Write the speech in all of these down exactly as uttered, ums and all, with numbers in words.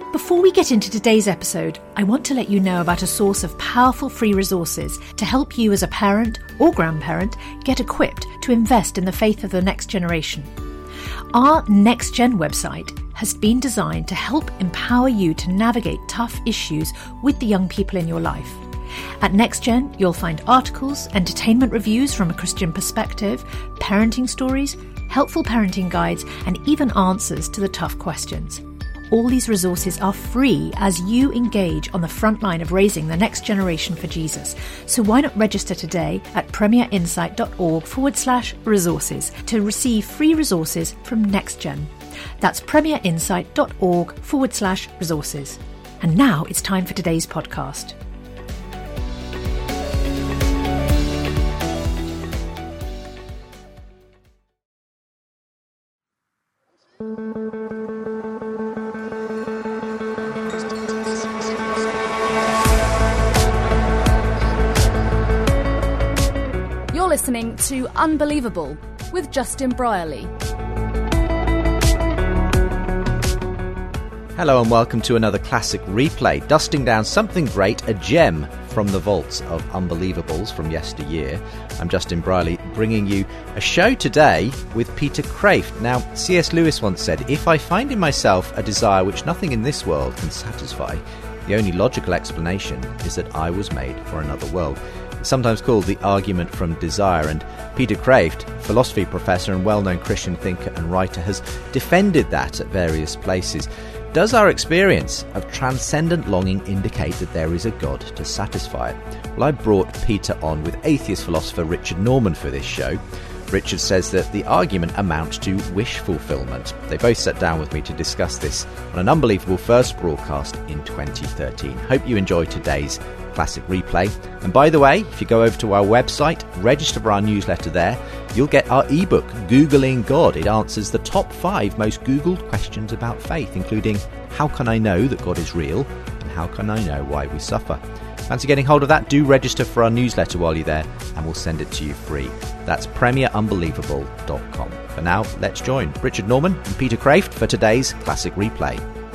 Before we get into today's episode, I want to let you know about a source of powerful free resources to help you as a parent or grandparent get equipped to invest in the faith of the next generation. Our Next Gen website has been designed to help empower you to navigate tough issues with the young people in your life. At NextGen, you'll find articles, entertainment reviews from a Christian perspective, parenting stories, helpful parenting guides, and even answers to the tough questions. All these resources are free as you engage on the front line of raising the next generation for Jesus. So why not register today at premierinsight.org forward slash resources to receive free resources from NextGen. That's premierinsight.org forward slash resources. And now it's time for today's podcast. Listening to Unbelievable with Justin Brierley. Hello and welcome to another classic replay, dusting down something great, a gem from the vaults of Unbelievables from yesteryear. I'm Justin Brierley, bringing you a show today with Peter Kreeft. Now, C S Lewis once said, "If I find in myself a desire which nothing in this world can satisfy, the only logical explanation is that I was made for another world." It's sometimes called the argument from desire, and Peter Kreeft, philosophy professor and well-known Christian thinker and writer, has defended that at various places. Does our experience of transcendent longing indicate that there is a God to satisfy it? Well, I brought Peter on with atheist philosopher Richard Norman for this show. Richard says that the argument amounts to wish fulfillment. They both sat down with me to discuss this on an Unbelievable first broadcast in twenty thirteen. Hope you enjoy today's classic replay. And by the way, if you go over to our website, register for our newsletter there, you'll get our ebook, Googling God. It answers the top five most Googled questions about faith, including how can I know that God is real and how can I know why we suffer? Fancy getting hold of that? Do register for our newsletter while you're there and we'll send it to you free. That's premier unbelievable dot com. For now, let's join Richard Norman and Peter Kreeft for today's classic replay.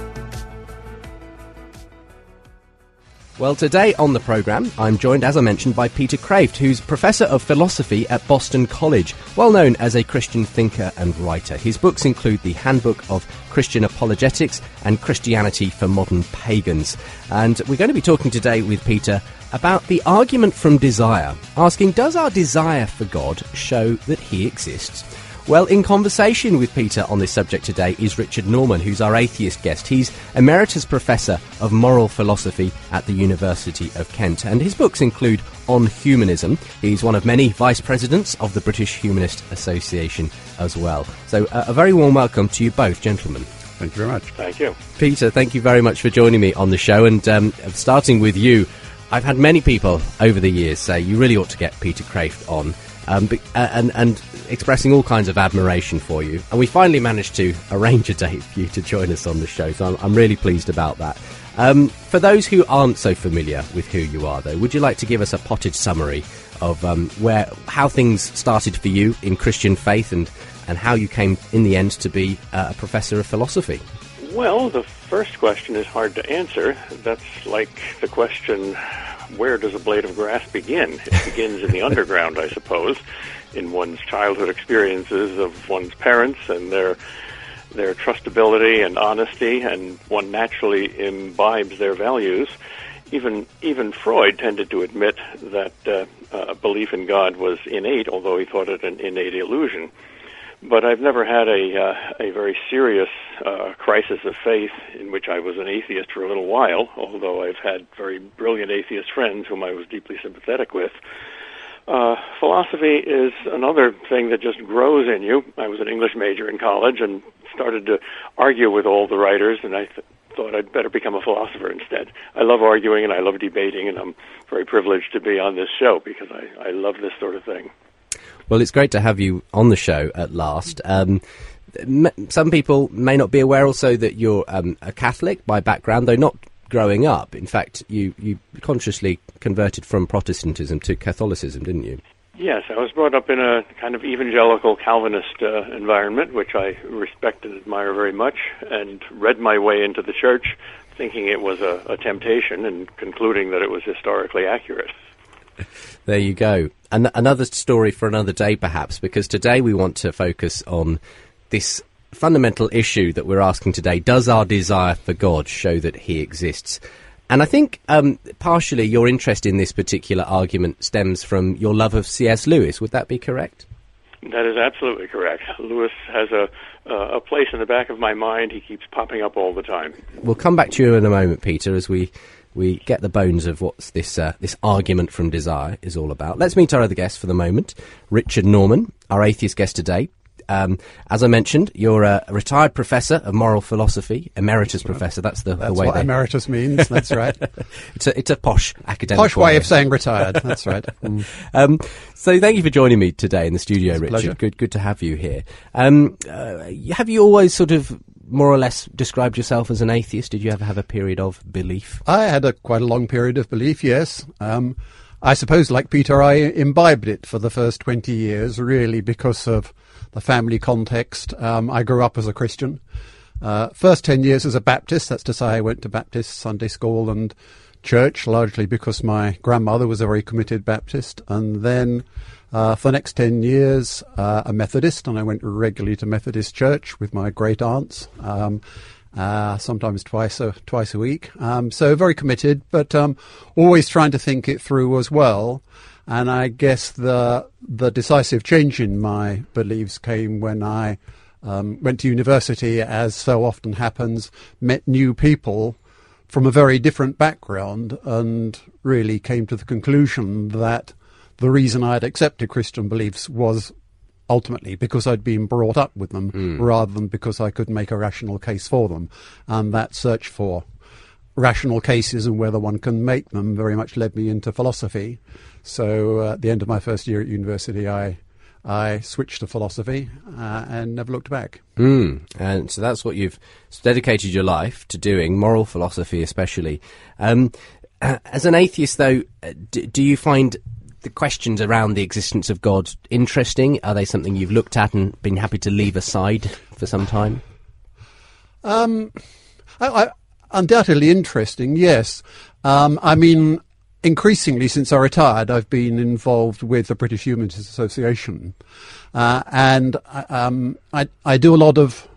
Well, today on the programme, I'm joined, as I mentioned, by Peter Kreeft, who's Professor of Philosophy at Boston College, well known as a Christian thinker and writer. His books include the Handbook of Christian Apologetics and Christianity for Modern Pagans. And we're going to be talking today with Peter about the argument from desire, asking, does our desire for God show that he exists? Well, in conversation with Peter on this subject today is Richard Norman, who's our atheist guest. He's Emeritus Professor of Moral Philosophy at the University of Kent, and his books include On Humanism. He's one of many Vice Presidents of the British Humanist Association as well. So uh, a very warm welcome to you both, gentlemen. Thank you very much. Thank you. Peter, thank you very much for joining me on the show, and um, starting with you, I've had many people over the years say you really ought to get Peter Kreeft on, um, and, and expressing all kinds of admiration for you. And we finally managed to arrange a date for you to join us on the show, so I'm, I'm really pleased about that. Um, for those who aren't so familiar with who you are, though, would you like to give us a potted summary of um, where how things started for you in Christian faith and, and how you came, in the end, to be uh, a professor of philosophy? Well, the first question is hard to answer. That's like the question, where does a blade of grass begin? It begins in the underground, I suppose, in one's childhood experiences of one's parents and their their trustability and honesty, and one naturally imbibes their values. Even even Freud tended to admit that uh, uh, belief in God was innate, although he thought it an innate illusion. But I've never had a uh, a very serious uh, crisis of faith in which I was an atheist for a little while, although I've had very brilliant atheist friends whom I was deeply sympathetic with. Uh, philosophy is another thing that just grows in you. I was an English major in college and started to argue with all the writers, and I th- thought I'd better become a philosopher instead. I love arguing and I love debating, and I'm very privileged to be on this show because I, I love this sort of thing. Well, it's great to have you on the show at last. Um, m- some people may not be aware also that you're um, a Catholic by background, though not growing up. In fact, you, you consciously converted from Protestantism to Catholicism, didn't you? Yes, I was brought up in a kind of evangelical Calvinist uh, environment, which I respect and admire very much, and read my way into the church thinking it was a, a temptation and concluding that it was historically accurate. There you go. An- another story for another day, perhaps, because today we want to focus on this fundamental issue that we're asking today. Does our desire for God show that he exists? And I think um, partially your interest in this particular argument stems from your love of C S Lewis. Would that be correct? That is absolutely correct. Lewis has a uh, a place in the back of my mind. He keeps popping up all the time. We'll come back to you in a moment, Peter, as we, we get the bones of what this uh, this argument from desire is all about. Let's meet our other guest for the moment, Richard Norman, our atheist guest today. Um, as I mentioned, you're a retired professor of moral philosophy, emeritus That's professor. That's the, That's the way what they... emeritus means. That's right. it's a it's a posh academic posh way of saying retired. That's right. Mm. Um, so thank you for joining me today in the studio, It's a Richard. pleasure. Good good to have you here. Um, uh, have you always sort of more or less described yourself as an atheist? Did you ever have a period of belief? I had a quite a long period of belief. Yes. Um, I suppose, like Peter, I imbibed it for the first twenty years, really, because of the family context. Um, I grew up as a Christian. Uh, first ten years as a Baptist, that's to say I went to Baptist Sunday school and church, largely because my grandmother was a very committed Baptist. And then uh, for the next ten years, uh, a Methodist, and I went regularly to Methodist church with my great aunts, um, uh, sometimes twice a, twice a week. Um, so very committed, but um, always trying to think it through as well. And I guess the the decisive change in my beliefs came when I um, went to university, as so often happens, met new people from a very different background, and really came to the conclusion that the reason I had accepted Christian beliefs was ultimately because I'd been brought up with them, mm. rather than because I could make a rational case for them. And that search for rational cases and whether one can make them very much led me into philosophy. So uh, at the end of my first year at university, I I switched to philosophy uh, and never looked back. Mm. And so that's what you've dedicated your life to doing, moral philosophy especially. Um, as an atheist, though, do, do you find the questions around the existence of God interesting? Are they something you've looked at and been happy to leave aside for some time? Um, I, I, undoubtedly interesting, yes. Um, I mean, increasingly, since I retired, I've been involved with the British Humanist Association, uh, and um, I, I do a lot of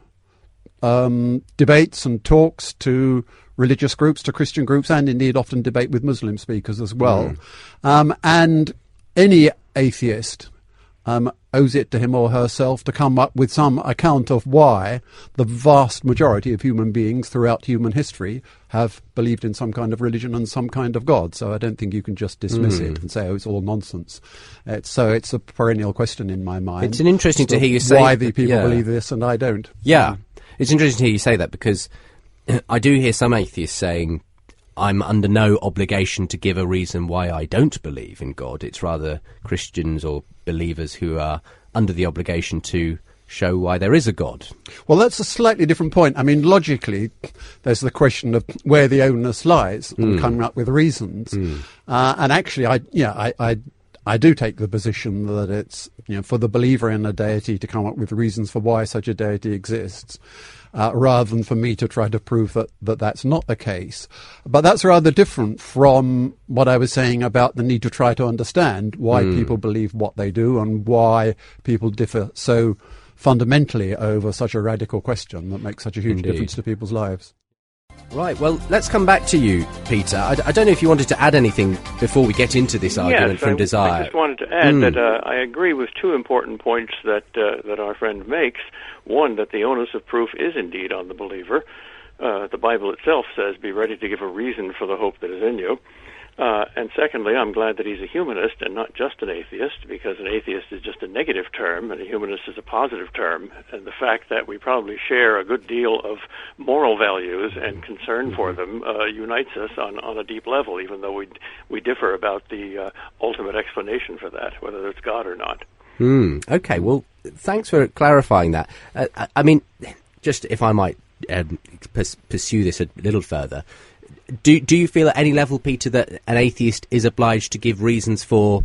um, debates and talks to religious groups, to Christian groups, and indeed often debate with Muslim speakers as well. Mm. Um, and any atheist um, owes it to him or herself to come up with some account of why the vast majority of human beings throughout human history have believed in some kind of religion and some kind of God. So I don't think you can just dismiss mm. it and say, oh, it's all nonsense. It's, so it's a perennial question in my mind. It's an interesting to hear you say why the people yeah. believe this and I don't. Yeah, it's interesting to hear you say that, because I do hear some atheists saying, I'm under no obligation to give a reason why I don't believe in God. It's rather Christians or believers who are under the obligation to show why there is a God. Well, that's a slightly different point. I mean, logically, there's the question of where the onus lies and Mm. coming up with reasons. Mm. Uh, and actually, I yeah, I, I I do take the position that it's, you know, for the believer in a deity to come up with reasons for why such a deity exists, uh, rather than for me to try to prove that, that that's not the case. But that's rather different from what I was saying about the need to try to understand why mm. people believe what they do and why people differ so fundamentally over such a radical question that makes such a huge Indeed. difference to people's lives. Right, well, let's come back to you, Peter. I, I don't know if you wanted to add anything before we get into this argument yes, from I, desire. I just wanted to add Mm. that uh, I agree with two important points that uh, that our friend makes. One, that the onus of proof is indeed on the believer. Uh, the Bible itself says, be ready to give a reason for the hope that is in you. Uh, and secondly, I'm glad that he's a humanist and not just an atheist, because an atheist is just a negative term and a humanist is a positive term. And the fact that we probably share a good deal of moral values and concern for them uh, unites us on, on a deep level, even though we we differ about the uh, ultimate explanation for that, whether it's God or not. Mm, okay, well, thanks for clarifying that. Uh, I, I mean, just if I might um, pers- pursue this a little further, Do do you feel at any level, Peter, that an atheist is obliged to give reasons for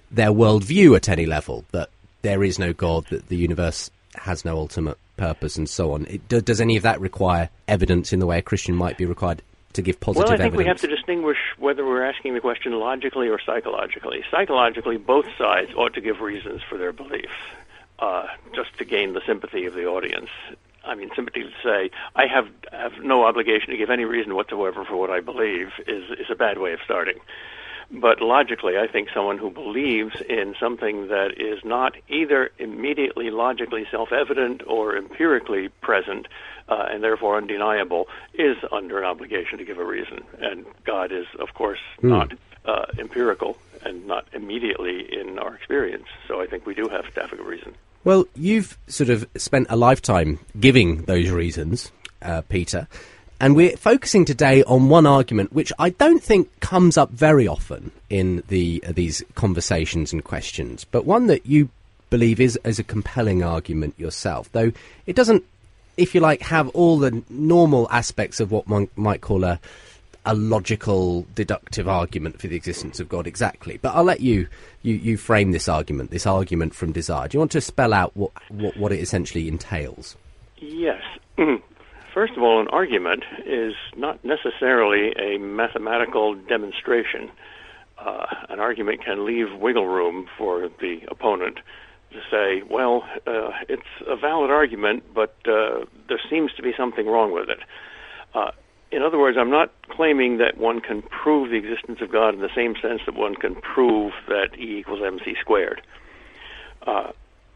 their worldview at any level, that there is no God, that the universe has no ultimate purpose, and so on. It, do, does any of that require evidence in the way a Christian might be required to give positive evidence? Well, I think evidence? we have to distinguish whether we're asking the question logically or psychologically. Psychologically, both sides ought to give reasons for their belief, uh, just to gain the sympathy of the audience. I mean, sympathy to say, I have have no obligation to give any reason whatsoever for what I believe is, is a bad way of starting. But logically, I think someone who believes in something that is not either immediately logically self-evident or empirically present, uh, and therefore undeniable, is under an obligation to give a reason. And God is, of course, mm. not uh, empirical and not immediately in our experience. So I think we do have to have a reason. Well, you've sort of spent a lifetime giving those reasons, uh, Peter. And we're focusing today on one argument which I don't think comes up very often in the uh, these conversations and questions, but one that you believe is, is a compelling argument yourself, though it doesn't, if you like, have all the normal aspects of what one might call a, a logical, deductive argument for the existence of God exactly. But I'll let you, you, you frame this argument, this argument from Desire. Do you want to spell out what, what, what it essentially entails? Yes. First of all, an argument is not necessarily a mathematical demonstration. Uh, an argument can leave wiggle room for the opponent to say, well, uh, it's a valid argument, but uh, there seems to be something wrong with it. Uh, in other words, I'm not claiming that one can prove the existence of God in the same sense that one can prove that E equals mc squared. Uh,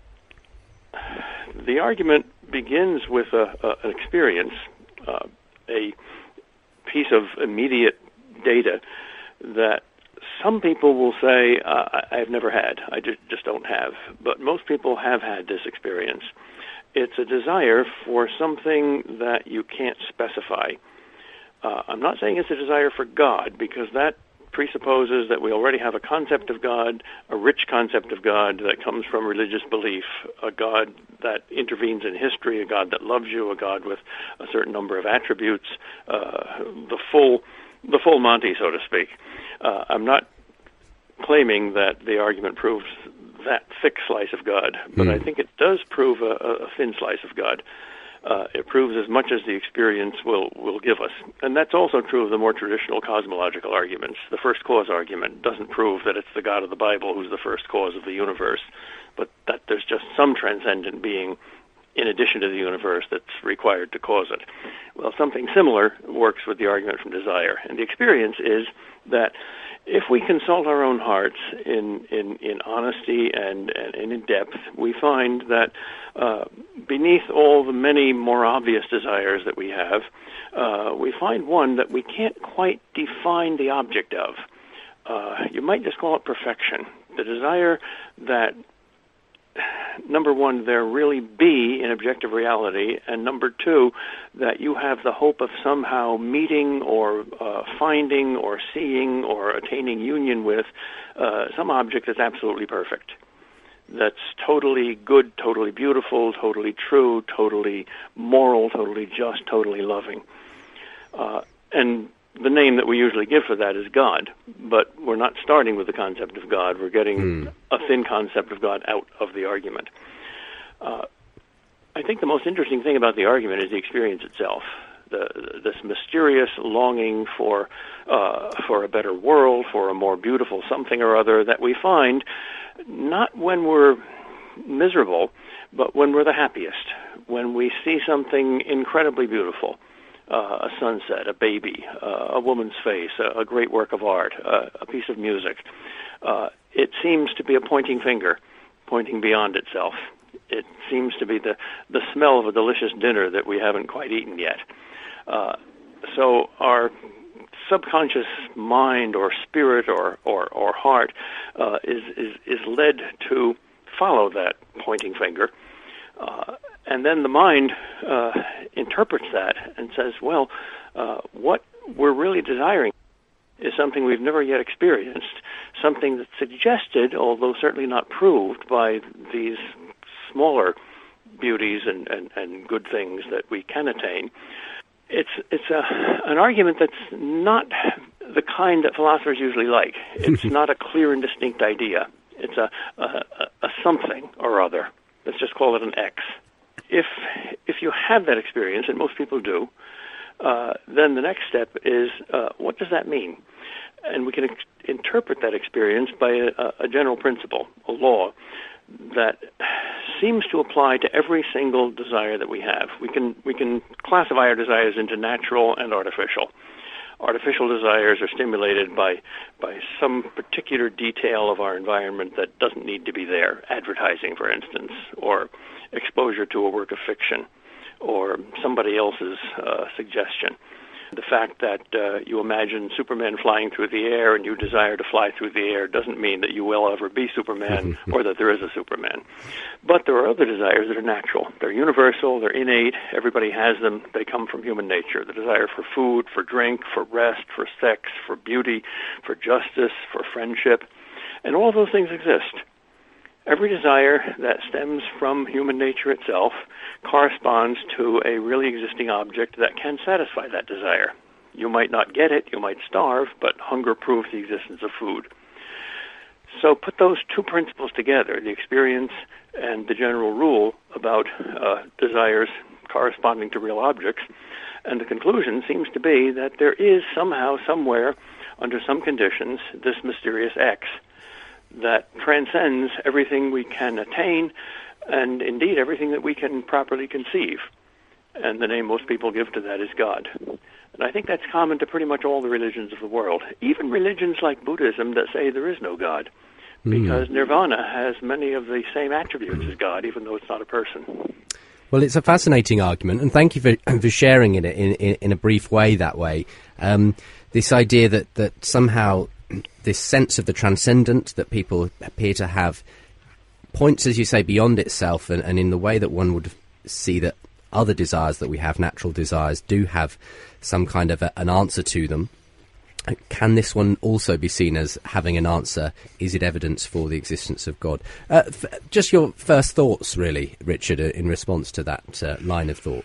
the argument begins with a, a, an experience, uh, a piece of immediate data that some people will say, uh, I've never had, I just, just don't have. But most people have had this experience. It's a desire for something that you can't specify. Uh, I'm not saying it's a desire for God, because that presupposes that we already have a concept of God, a rich concept of God that comes from religious belief, a God that intervenes in history, a God that loves you, a God with a certain number of attributes, uh, the full the full Monty, so to speak. Uh, I'm not claiming that the argument proves that thick slice of God, but mm. I think it does prove a, a thin slice of God. Uh, it proves as much as the experience will, will give us. And that's also true of the more traditional cosmological arguments. The first cause argument doesn't prove that it's the God of the Bible who's the first cause of the universe, but that there's just some transcendent being in addition to the universe that's required to cause it. Well, something similar works with the argument from Desire. And the experience is that if we consult our own hearts in, in, in honesty and, and, and in depth, we find that uh, beneath all the many more obvious desires that we have, uh, we find one that we can't quite define the object of. Uh, you might just call it perfection. The desire that, number one, there really be an objective reality, and number two, that you have the hope of somehow meeting or uh, finding or seeing or attaining union with uh, some object that's absolutely perfect, that's totally good, totally beautiful, totally true, totally moral, totally just, totally loving. Uh, and the name that we usually give for that is God, but we're not starting with the concept of God. We're getting mm. a thin concept of God out of the argument. Uh, I think the most interesting thing about the argument is the experience itself, the, this mysterious longing for uh, for a better world, for a more beautiful something or other that we find not when we're miserable, but when we're the happiest, when we see something incredibly beautiful. Uh, a sunset, a baby, uh, a woman's face, a, a great work of art, uh, a piece of music. Uh, it seems to be a pointing finger, pointing beyond itself. It seems to be the, the smell of a delicious dinner that we haven't quite eaten yet. Uh, so our subconscious mind or spirit or, or, or heart uh, is, is, is led to follow that pointing finger. Uh, and then the mind uh, interprets that and says, well, uh, what we're really desiring is something we've never yet experienced, something that's suggested, although certainly not proved, by these smaller beauties and, and, and good things that we can attain. It's it's a, an argument that's not the kind that philosophers usually like. It's not a clear and distinct idea. It's a, a, a something or other. Let's just call it an X. If if you have that experience, and most people do, uh, then the next step is, uh, what does that mean? And we can ex- interpret that experience by a, a general principle, a law, that seems to apply to every single desire that we have. We can we can classify our desires into natural and artificial. Artificial desires are stimulated by by some particular detail of our environment that doesn't need to be there. Advertising, for instance, or exposure to a work of fiction, or somebody else's uh, suggestion. The fact that uh, you imagine Superman flying through the air and you desire to fly through the air doesn't mean that you will ever be Superman or that there is a Superman. But there are other desires that are natural. They're universal, they're innate, everybody has them, they come from human nature. The desire for food, for drink, for rest, for sex, for beauty, for justice, for friendship, and all those things exist. Every desire that stems from human nature itself corresponds to a really existing object that can satisfy that desire. You might not get it, you might starve, but hunger proves the existence of food. So put those two principles together, the experience and the general rule about uh, desires corresponding to real objects, and the conclusion seems to be that there is somehow, somewhere, under some conditions, this mysterious X that transcends everything we can attain and indeed everything that we can properly conceive. And the name most people give to that is God. And I think that's common to pretty much all the religions of the world, even religions like Buddhism that say there is no God, because mm. nirvana has many of the same attributes as God, even though it's not a person. Well, it's a fascinating argument, and thank you for, for sharing it in, in, in a brief way that way. Um, this idea that, that somehow this sense of the transcendent that people appear to have points, as you say, beyond itself, and, and in the way that one would see that other desires that we have, natural desires, do have some kind of a, an answer to them. Can this one also be seen as having an answer? Is it evidence for the existence of God? Uh, f- just your first thoughts, really, Richard, in response to that uh, line of thought.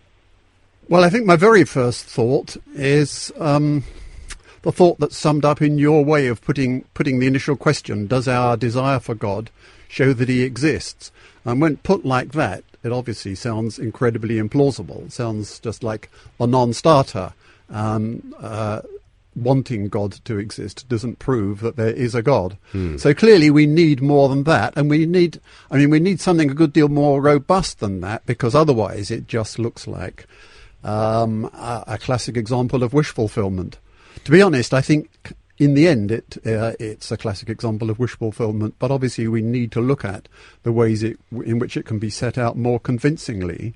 Well, I think my very first thought is um, the thought that's summed up in your way of putting putting the initial question, does our desire for God show that he exists? And when put like that, it obviously sounds incredibly implausible. It sounds just like a non-starter. Um, uh, wanting God to exist doesn't prove that there is a God. Hmm. So clearly we need more than that, and we need, I mean, we need something a good deal more robust than that, because otherwise it just looks like um, a, a classic example of wish fulfillment. To be honest, I think in the end it uh, it's a classic example of wish fulfillment, but obviously we need to look at the ways it, in which it can be set out more convincingly.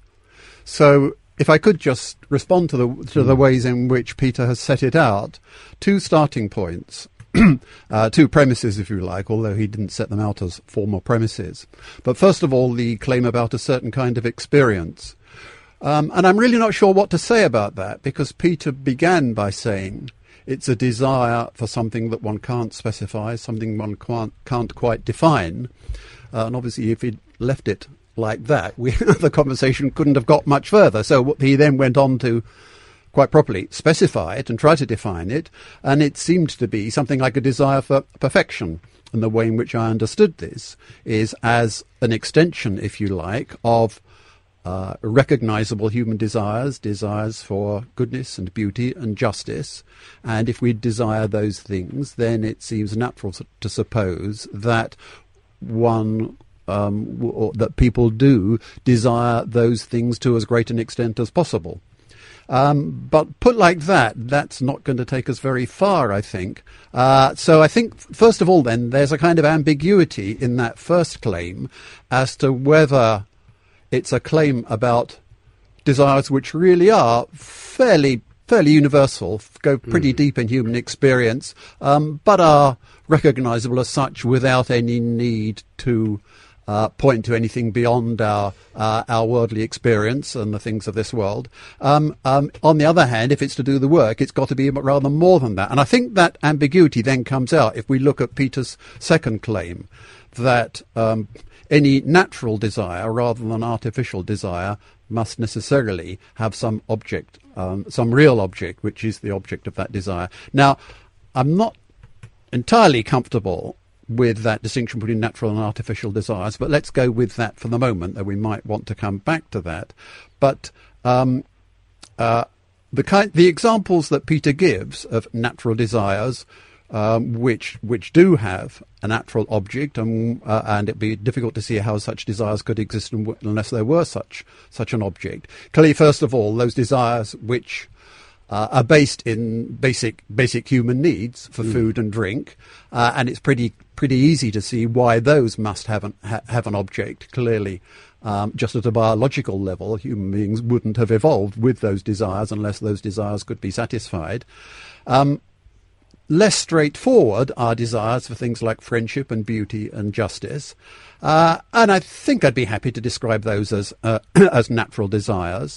So if I could just respond to the to the ways in which Peter has set it out, two starting points, uh, two premises, if you like, although he didn't set them out as formal premises. But first of all, the claim about a certain kind of experience. Um, and I'm really not sure what to say about that, because Peter began by saying it's a desire for something that one can't specify, something one can't, can't quite define. Uh, and obviously, if he'd left it like that, we, the conversation couldn't have got much further. So he then went on to quite properly specify it and try to define it, and it seemed to be something like a desire for perfection. And the way in which I understood this is as an extension, if you like, of uh, recognizable human desires, desires for goodness and beauty and justice. And if we desire those things, then it seems natural to suppose that one Um, or that people do desire those things to as great an extent as possible. Um, but put like that, that's not going to take us very far, I think. Uh, so I think, first of all, then, there's a kind of ambiguity in that first claim as to whether it's a claim about desires which really are fairly fairly universal, go pretty mm. deep in human experience, um, but are recognizable as such without any need to Uh, point to anything beyond our uh, our worldly experience and the things of this world. Um, um, on the other hand, if it's to do the work, it's got to be rather more than that. And I think that ambiguity then comes out if we look at Peter's second claim, that um, any natural desire rather than artificial desire must necessarily have some object, um, some real object, which is the object of that desire. Now, I'm not entirely comfortable with that distinction between natural and artificial desires, but let's go with that for the moment, though we might want to come back to that. But um, uh, the kind, the examples that Peter gives of natural desires, um, which which do have a natural object, and, uh, and it'd be difficult to see how such desires could exist unless there were such such an object. Clearly, first of all, those desires which Uh, are based in basic basic human needs for mm. food and drink, uh, and it's pretty pretty easy to see why those must have an ha- have an object. Clearly, um, just at a biological level, human beings wouldn't have evolved with those desires unless those desires could be satisfied. Um, less straightforward are desires for things like friendship and beauty and justice, uh, and I think I'd be happy to describe those as uh, as natural desires.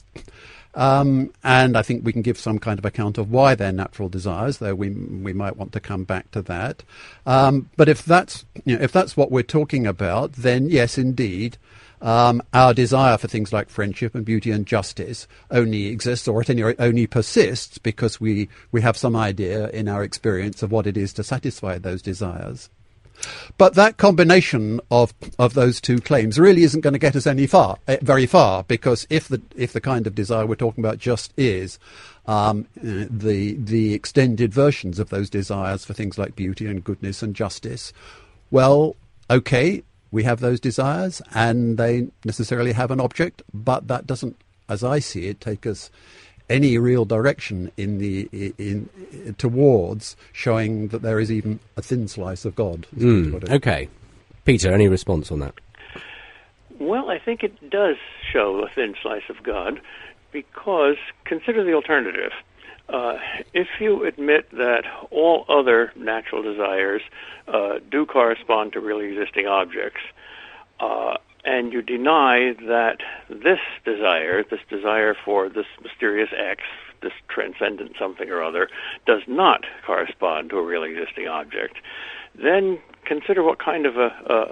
Um, and I think we can give some kind of account of why they're natural desires, though we we might want to come back to that. Um, but if that's you know, if that's what we're talking about, then yes, indeed, um, our desire for things like friendship and beauty and justice only exists, or at any rate only persists, because we we have some idea in our experience of what it is to satisfy those desires. But that combination of of those two claims really isn't going to get us any far, uh, very far, because if the if the kind of desire we're talking about just is um, uh, the the extended versions of those desires for things like beauty and goodness and justice, well, okay, we have those desires and they necessarily have an object, but that doesn't, as I see it, take us any real direction in the in, in towards showing that there is even a thin slice of God. Mm, okay, Peter, any response on that? Well, I think it does show a thin slice of God, because consider the alternative. Uh, if you admit that all other natural desires uh, do correspond to really existing objects, uh, and you deny that this desire, this desire for this mysterious X, this transcendent something or other, does not correspond to a really existing object, then consider what kind of a,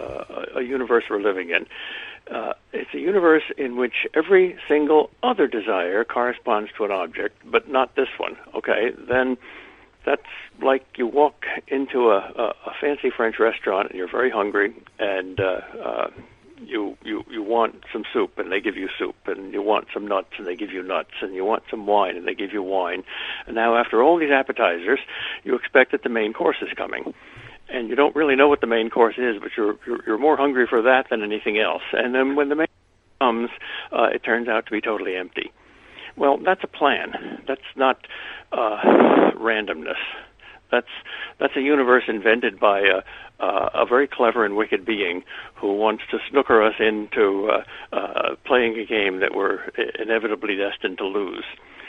a, a universe we're living in. Uh, it's a universe in which every single other desire corresponds to an object, but not this one. Okay, then that's like you walk into a, a, a fancy French restaurant and you're very hungry, and uh, uh, You, you you want some soup and they give you soup, and you want some nuts and they give you nuts, and you want some wine and they give you wine. And now after all these appetizers, you expect that the main course is coming. And you don't really know what the main course is, but you're you're, you're more hungry for that than anything else. And then when the main course comes, uh, it turns out to be totally empty. Well, that's a plan. That's not uh, randomness. That's that's a universe invented by a, uh, a very clever and wicked being who wants to snooker us into uh, uh, playing a game that we're inevitably destined to lose.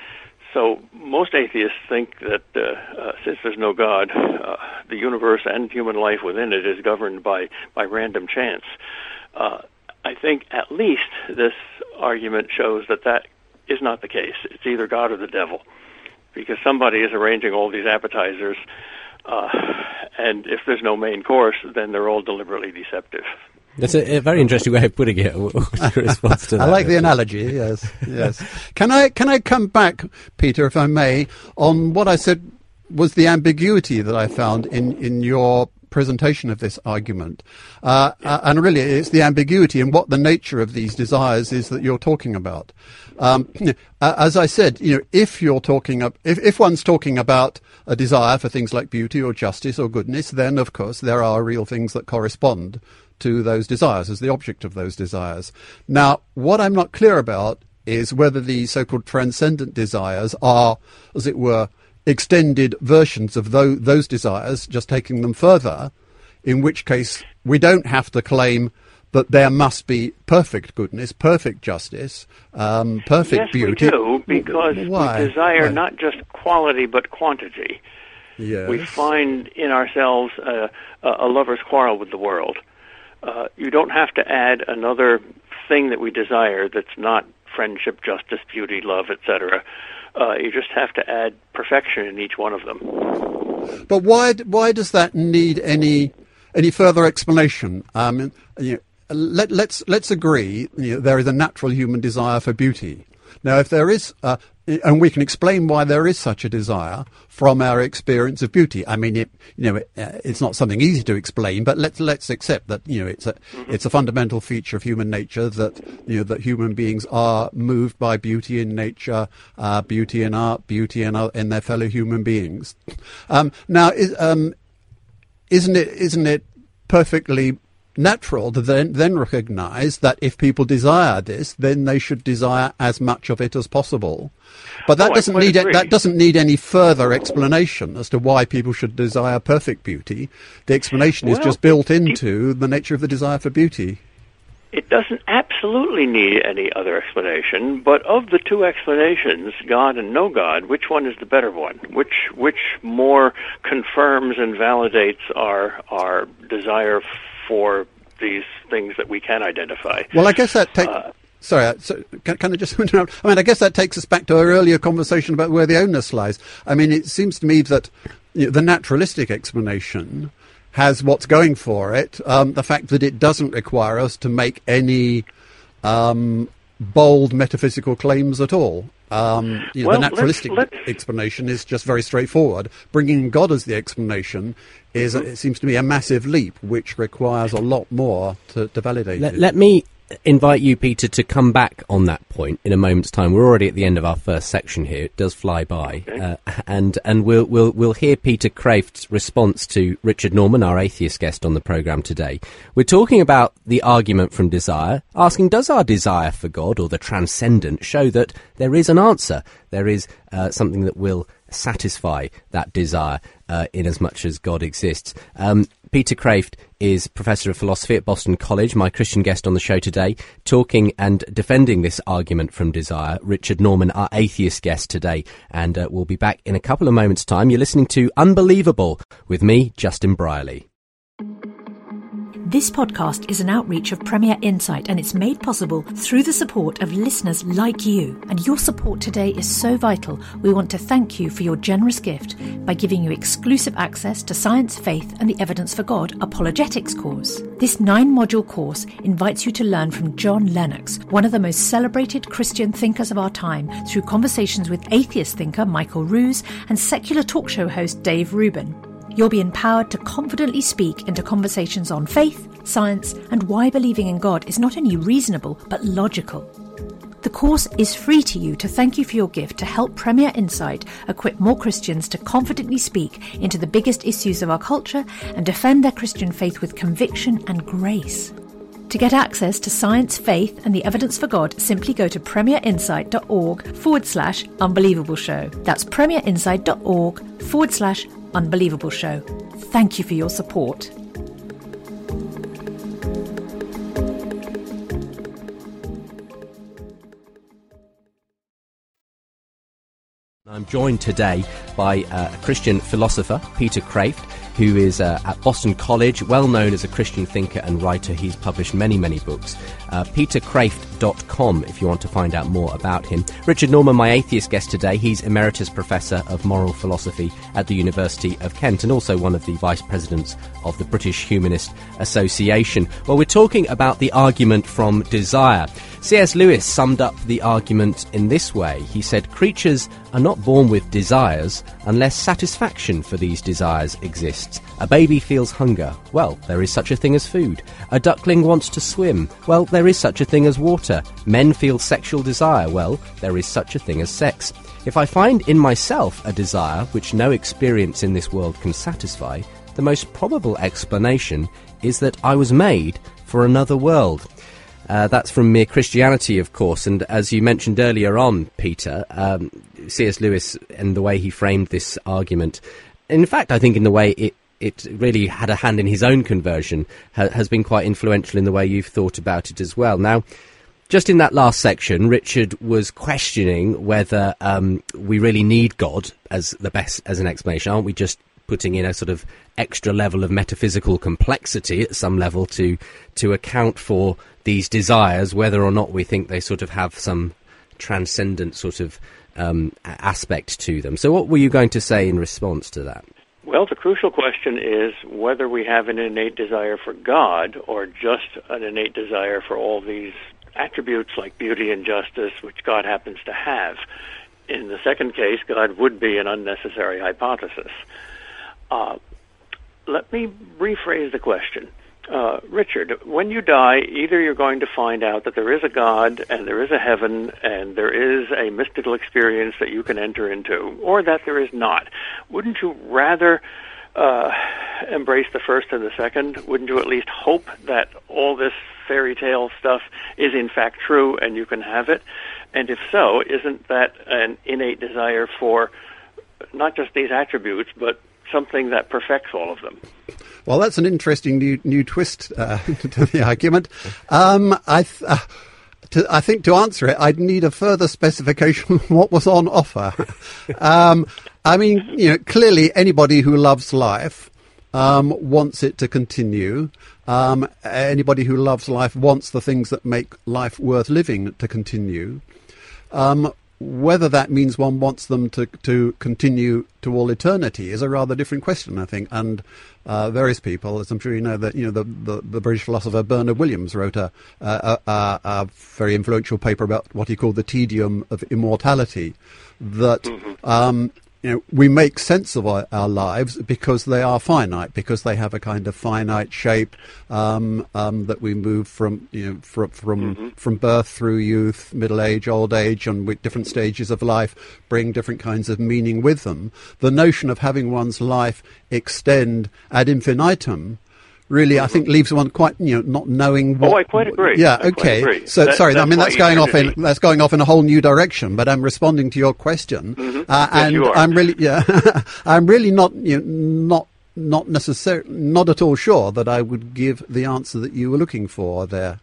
So most atheists think that uh, uh, since there's no God, uh, the universe and human life within it is governed by, by random chance. Uh, I think at least this argument shows that that is not the case. It's either God or the devil, because somebody is arranging all these appetizers, uh, and if there's no main course, then they're all deliberately deceptive. That's a, a very interesting way of putting it. What's your response to that? I like the analogy. Yes, yes. Can I can I come back, Peter, if I may, on what I said was the ambiguity that I found in in your presentation of this argument, uh, uh, and really it's the ambiguity in what the nature of these desires is that you're talking about. Um, uh, as I said, you know, if you're talking, up, if if one's talking about a desire for things like beauty or justice or goodness, then of course there are real things that correspond to those desires as the object of those desires. Now, what I'm not clear about is whether the so-called transcendent desires are, as it were, extended versions of those, those desires, just taking them further, in which case we don't have to claim that there must be perfect goodness, perfect justice, um, perfect yes, beauty. Yes, we do, because Why? we desire Why? not just quality but quantity. Yes. We find in ourselves uh, a lover's quarrel with the world. Uh, you don't have to add another thing that we desire that's not friendship, justice, beauty, love, et cetera. Uh, you just have to add perfection in each one of them. But why why does that need any any further explanation? Um, you know, let, let's let's agree, you know, there is a natural human desire for beauty. Now, if there is, uh, and we can explain why there is such a desire from our experience of beauty. I mean, it, you know, it, uh, it's not something easy to explain, but let's let's accept that, you know, it's a mm-hmm. it's a fundamental feature of human nature that, you know, that human beings are moved by beauty in nature, uh, beauty in art, beauty in, uh, in their fellow human beings. Um, now, is, um, isn't it isn't it perfectly natural to then, then recognise that if people desire this, then they should desire as much of it as possible. But that oh, doesn't need it, that doesn't need any further explanation as to why people should desire perfect beauty. The explanation well, is just built into the nature of the desire for beauty. It doesn't absolutely need any other explanation, but of the two explanations, God and no God, which one is the better one? Which which more confirms and validates our our desire for these things that we can identify? Well, I guess that takes... Uh, Sorry, so can, can I just interrupt? I mean, I guess that takes us back to our earlier conversation about where the onus lies. I mean, it seems to me that, you know, the naturalistic explanation has what's going for it, um, the fact that it doesn't require us to make any um, bold metaphysical claims at all. Um, you know, well, the naturalistic let's, let's... explanation is just very straightforward. Bringing God as the explanation is, mm-hmm. it seems to me, a massive leap, which requires a lot more to, to validate let, it. Let me invite you, Peter, to come back on that point in a moment's time. We're already at the end of our first section here. It does fly by. Okay. Uh, and and we'll, we'll, we'll hear Peter Kreeft's response to Richard Norman, our atheist guest on the programme today. We're talking about the argument from desire, asking, does our desire for God or the transcendent show that there is an answer? There is uh, something that will satisfy that desire uh, in as much as God exists. Um, Peter Kreeft is Professor of Philosophy at Boston College, my Christian guest on the show today, talking and defending this argument from desire. Richard Norman, our atheist guest today, and uh, we'll be back in a couple of moments' time. You're listening to Unbelievable with me, Justin Brierley. This podcast is an outreach of Premier Insight, and it's made possible through the support of listeners like you. And your support today is so vital, we want to thank you for your generous gift by giving you exclusive access to Science, Faith and the Evidence for God Apologetics course. This nine-module course invites you to learn from John Lennox, one of the most celebrated Christian thinkers of our time, through conversations with atheist thinker Michael Ruse and secular talk show host Dave Rubin. You'll be empowered to confidently speak into conversations on faith, science, and why believing in God is not only reasonable, but logical. The course is free to you to thank you for your gift to help Premier Insight equip more Christians to confidently speak into the biggest issues of our culture and defend their Christian faith with conviction and grace. To get access to Science, Faith and the Evidence for God, simply go to premierinsight.org forward slash unbelievable show. That's premierinsight.org forward slash Unbelievable Show. Thank you for your support. I'm joined today by uh, a Christian philosopher, Peter Kreeft, who is uh, at Boston College, well known as a Christian thinker and writer. He's published many, many books. Uh, peter kreeft dot com if you want to find out more about him. Richard Norman, my atheist guest today. He's Emeritus Professor of Moral Philosophy at the University of Kent and also one of the Vice Presidents of the British Humanist Association. Well, we're talking about the argument from desire. C S Lewis summed up the argument in this way. He said, creatures are not born with desires unless satisfaction for these desires exists. A baby feels hunger. Well, there is such a thing as food. A duckling wants to swim. Well, there is such a thing as water. Men feel sexual desire. Well, there is such a thing as sex. If I find in myself a desire which no experience in this world can satisfy, the most probable explanation is that I was made for another world. Uh, that's from Mere Christianity, of course, and as you mentioned earlier on, Peter, um, C S Lewis and the way he framed this argument, in fact, I think in the way it, it really had a hand in his own conversion, ha- has been quite influential in the way you've thought about it as well. Now, just in that last section, Richard was questioning whether um, we really need God as the best as an explanation. Aren't we just putting in a sort of extra level of metaphysical complexity at some level to to account for these desires, whether or not we think they sort of have some transcendent sort of um, aspect to them? So what were you going to say in response to that? Well, the crucial question is whether we have an innate desire for God or just an innate desire for all these attributes like beauty and justice, which God happens to have. in the second case, God would be an unnecessary hypothesis. Uh, let me rephrase the question. Uh, Richard, when you die, either you're going to find out that there is a God and there is a heaven and there is a mystical experience that you can enter into, or that there is not. Wouldn't you rather uh, embrace the first and the second? Wouldn't you at least hope that all this fairy tale stuff is in fact true and you can have it? And if so, isn't that an innate desire for not just these attributes, but something that perfects all of them? Well, that's an interesting new new twist uh, to the argument. Um, I, th- uh, to, I think to answer it, I'd need a further specification of what was on offer. um, I mean, you know, clearly anybody who loves life um, wants it to continue. Um, anybody who loves life wants the things that make life worth living to continue. Um, Whether that means one wants them to to continue to all eternity is a rather different question, I think. And uh, various people, as I'm sure you know, that you know the, the, the British philosopher Bernard Williams wrote a, a, a, a very influential paper about what he called the tedium of immortality. That mm-hmm. um, you know we make sense of our, our lives because they are finite, because they have a kind of finite shape um, um, that we move from you know from from, mm-hmm. from birth through youth, middle age, old age, and with different stages of life bring different kinds of meaning with them. The notion of having one's life extend ad infinitum really, I think, leaves one quite, you know, not knowing what... Oh, I quite agree. Yeah, I okay. Agree. So, that, sorry, I mean, that's going eternity. off in that's going off in a whole new direction, but I'm responding to your question. Mm-hmm. Uh, yes, and you are. I'm really, yeah, I'm really not, you know, not, not necessarily, not at all sure that I would give the answer that you were looking for there.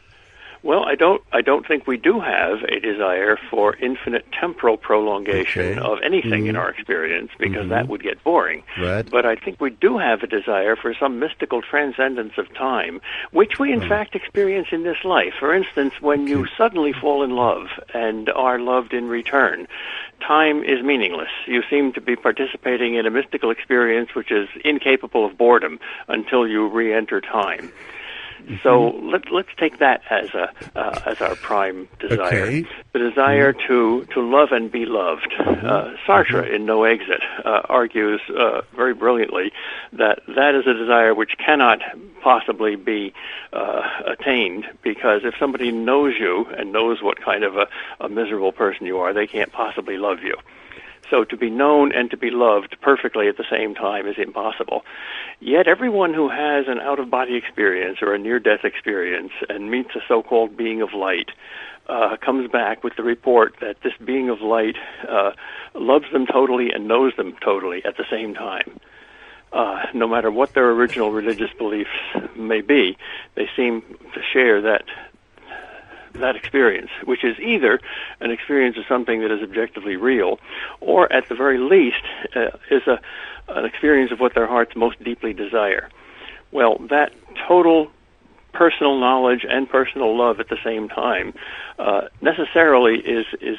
Well, I don't. I don't think we do have a desire for infinite temporal prolongation okay. of anything mm-hmm. in our experience, because mm-hmm. that would get boring. Right. But I think we do have a desire for some mystical transcendence of time, which we in oh. fact experience in this life. For instance, when okay. you suddenly fall in love and are loved in return, time is meaningless. You seem to be participating in a mystical experience which is incapable of boredom until you re-enter time. So let, let's take that as a uh, as our prime desire, okay. the desire mm. to, to love and be loved. Mm-hmm. Uh, Sartre, mm-hmm. in No Exit, uh, argues uh, very brilliantly that that is a desire which cannot possibly be uh, attained, because if somebody knows you and knows what kind of a, a miserable person you are, they can't possibly love you. So to be known and to be loved perfectly at the same time is impossible. Yet everyone who has an out-of-body experience or a near-death experience and meets a so-called being of light uh, comes back with the report that this being of light uh, loves them totally and knows them totally at the same time. Uh, no matter what their original religious beliefs may be, they seem to share that that experience, which is either an experience of something that is objectively real, or at the very least uh, is a an experience of what their hearts most deeply desire. Well, that total personal knowledge and personal love at the same time uh, necessarily is is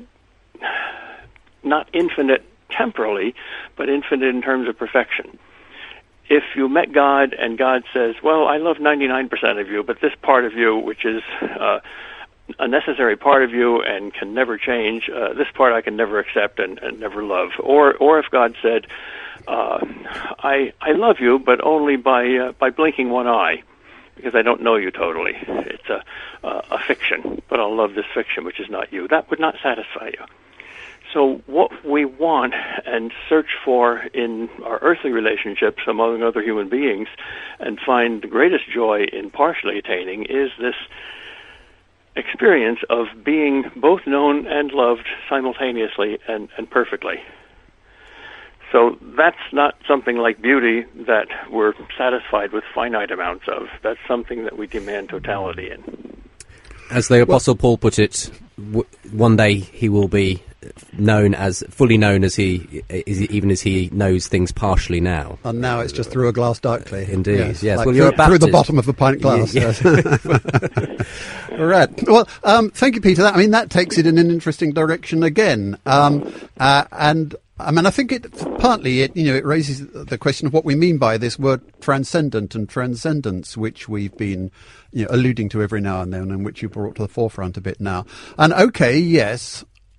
not infinite temporally, but infinite in terms of perfection. If you met God and God says, well, I love ninety-nine percent of you, but this part of you, which is uh, a necessary part of you and can never change, uh, this part I can never accept and, and never love. Or or if God said, uh, I I love you, but only by uh, by blinking one eye, because I don't know you totally. It's a, uh, a fiction, but I'll love this fiction, which is not you. That would not satisfy you. So what we want and search for in our earthly relationships among other human beings and find the greatest joy in partially attaining is this experience of being both known and loved simultaneously and, and perfectly. So that's not something like beauty that we're satisfied with finite amounts of. That's something that we demand totality in. As the Apostle well, Paul put it, w- one day he will be known as fully known as he is, even as he knows things partially now. And now it's just through a glass darkly. Indeed, yes. yes. Like Well, through, you're a Baptist. Through the bottom of a pint glass. Yeah, yeah. Yes. All right. Well, um, thank you, Peter. That, I mean, that takes it in an interesting direction again. Um, uh, and I mean, I think it partly it you know it raises the question of what we mean by this word transcendent and transcendence, which we've been you know alluding to every now and then, and which you brought to the forefront a bit now. And okay, yes.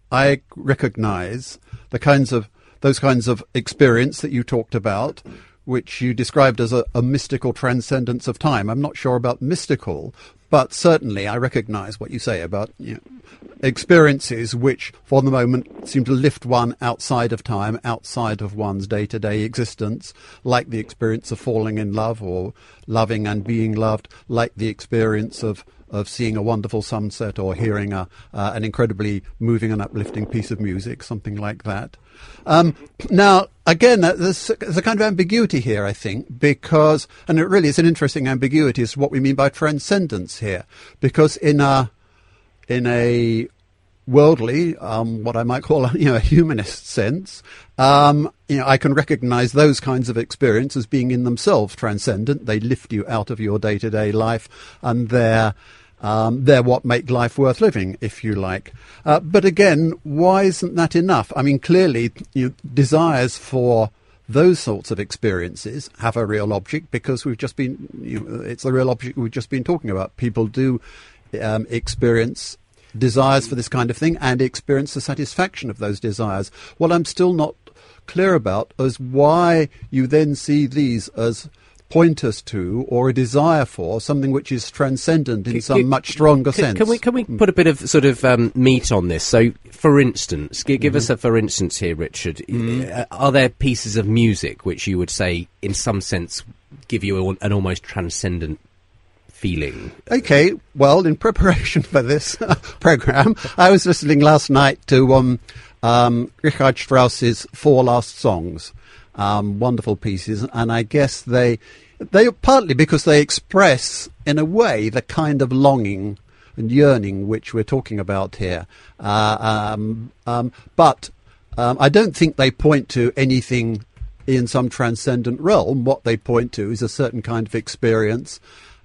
I recognise the kinds of those kinds of experience that you talked about, which you described as a, a mystical transcendence of time. I'm not sure about mystical, but certainly I recognise what you say about, you know, experiences which, for the moment, seem to lift one outside of time, outside of one's day-to-day existence, like the experience of falling in love or loving and being loved, like the experience of of seeing a wonderful sunset or hearing a uh, an incredibly moving and uplifting piece of music, something like that. Um, now, again, uh, there's, there's a kind of ambiguity here, I think, because, and it really is an interesting ambiguity as to what we mean by transcendence here, because in a in a worldly, um, what I might call a, you know, a humanist sense, um, you know, I can recognise those kinds of experiences as being in themselves transcendent. They lift you out of your day-to-day life, and they're Um, they're what make life worth living, if you like. Uh, but again, why isn't that enough? I mean, clearly, you know, desires for those sorts of experiences have a real object, because we've just been, you know, it's the real object we've just been talking about. People do um, experience desires for this kind of thing and experience the satisfaction of those desires. What I'm still not clear about is why you then see these as pointers to, or a desire for, something which is transcendent in can, some much stronger can, sense. Can we can we put a bit of sort of um, meat on this? So, for instance, give, give mm-hmm. us a for instance here, Richard. Mm-hmm. Are there pieces of music which you would say, in some sense, give you a, an almost transcendent feeling? Okay, well, in preparation for this program, I was listening last night to um, um, Richard Strauss's Four Last Songs. Um, wonderful pieces, and I guess they, they partly because they express, in a way, the kind of longing and yearning which we're talking about here. Uh, um, um, but um, I don't think they point to anything in some transcendent realm. What they point to is a certain kind of experience.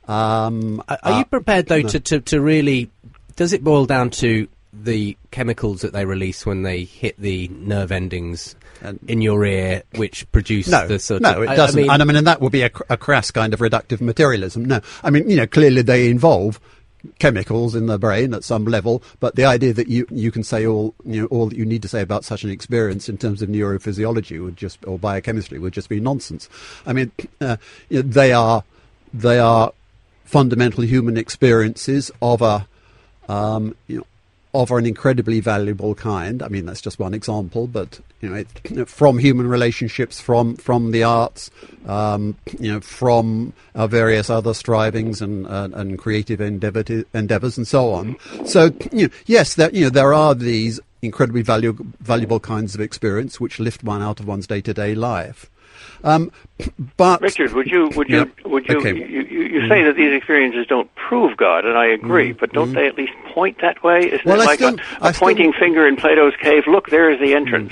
Um, are are uh, you prepared, though, no. to, to, to really... Does it boil down to the chemicals that they release when they hit the nerve endings and in your ear, which produce no, the sort no, of... No, it I, doesn't. I mean, and I mean, and that would be a, a crass kind of reductive materialism. No, I mean, you know, clearly they involve chemicals in the brain at some level, but the idea that you you can say all you know all that you need to say about such an experience in terms of neurophysiology would just or biochemistry would just be nonsense. I mean, uh, you know, they are they are fundamental human experiences of a um, you know. of an incredibly valuable kind. I mean, that's just one example, but you know, it, from human relationships, from from the arts, um, you know, from our various other strivings and uh, and creative endeavor endeavors and so on. So, you know, yes, there you know there are these incredibly valuable valuable kinds of experience which lift one out of one's day to day life. Um, but Richard, would you would you yeah, would you, okay. you you you say that these experiences don't prove God, and I agree, mm, but don't mm. they at least point that way? Isn't well, it I like still, a, a pointing still, finger in Plato's cave? Look, there is the entrance.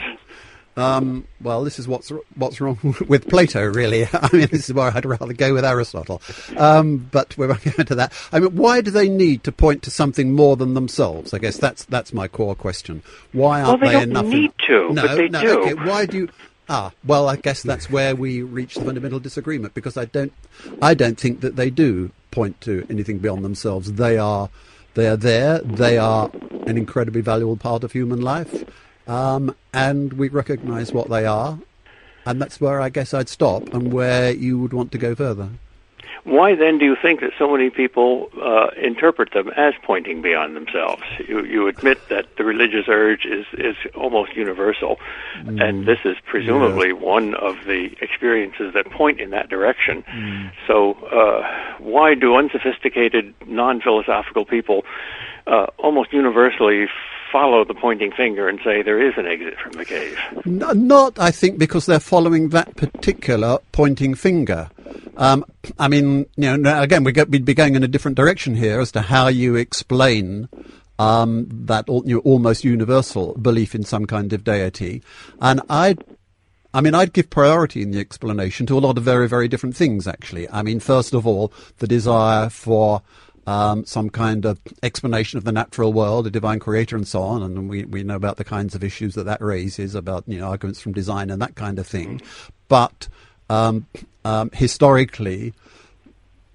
Um, well, this is what's what's wrong with Plato, really. I mean, this is where I'd rather go with Aristotle. Um, but we won't get into that. I mean, why do they need to point to something more than themselves? I guess that's that's my core question. Why aren't well, they, they don't enough? need to, no, but they no, do. Okay, why do you... Ah, well, I guess that's where we reach the fundamental disagreement, because I don't, I don't think that they do point to anything beyond themselves. They are, they are there. They are an incredibly valuable part of human life, um, and we recognise what they are, and that's where I guess I'd stop, and where you would want to go further. Why then do you think that so many people uh, interpret them as pointing beyond themselves? You, you admit that the religious urge is, is almost universal, mm. and this is presumably yeah. one of the experiences that point in that direction. Mm. So uh, why do unsophisticated, non-philosophical people uh, almost universally follow the pointing finger and say there is an exit from the cave? Not, I think, because they're following that particular pointing finger. Um, I mean, you know, again, we go, we'd be going in a different direction here as to how you explain um, that all, you know, almost universal belief in some kind of deity. And I'd, I mean, I'd give priority in the explanation to a lot of very, very different things, actually. I mean, first of all, the desire for Um, some kind of explanation of the natural world, a divine creator, and so on, and we, we know about the kinds of issues that that raises, about you know arguments from design and that kind of thing. But um, um, historically,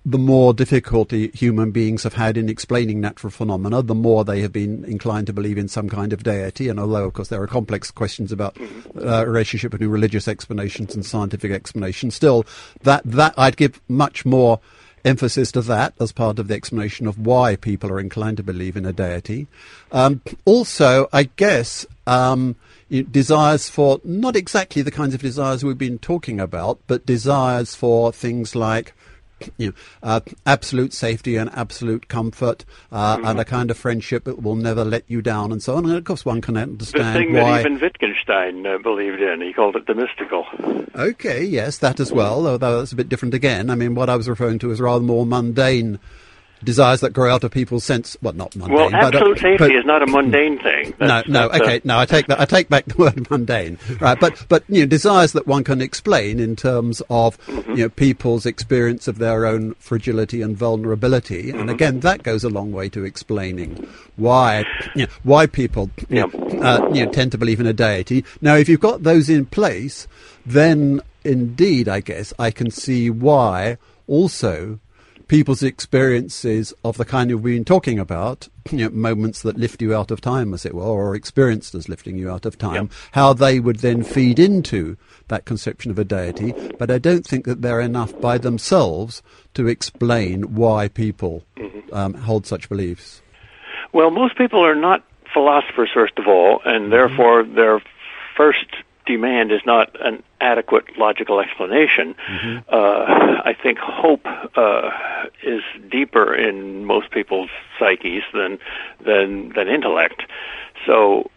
the more difficulty human beings have had in explaining natural phenomena, the more they have been inclined to believe in some kind of deity. And although, of course, there are complex questions about uh, relationship between religious explanations and scientific explanations, still, that that I'd give much more emphasis to that as part of the explanation of why people are inclined to believe in a deity. Um, also, I guess, um, desires for not exactly the kinds of desires we've been talking about, but desires for things like you know, uh, absolute safety and absolute comfort, uh, mm-hmm. and a kind of friendship that will never let you down, and so on. And of course, one can understand the thing why. that even Wittgenstein uh, believed in. He called it the mystical. Okay, yes, that as well. Although that's a bit different again. I mean, what I was referring to is rather more mundane desires that grow out of people's sense. Well, not mundane. Well, absolute but, uh, safety but, is not a mundane thing. That's, no, no. that's Okay, a... no. I take that. I take back the word mundane. Right, but but you know, desires that one can explain in terms of mm-hmm. you know people's experience of their own fragility and vulnerability, mm-hmm. and again, that goes a long way to explaining why you know, why people you, yep. know, uh, you know tend to believe in a deity. Now, if you've got those in place, then indeed, I guess I can see why also people's experiences of the kind we've been talking about, you know, moments that lift you out of time, as it were, or experienced as lifting you out of time, yep. how they would then feed into that conception of a deity. But I don't think that they're enough by themselves to explain why people mm-hmm. um, hold such beliefs. Well, most people are not philosophers, first of all, and mm-hmm. therefore their first demand is not an adequate logical explanation. Mm-hmm. Uh, I think hope uh, is deeper in most people's psyches than than than intellect. So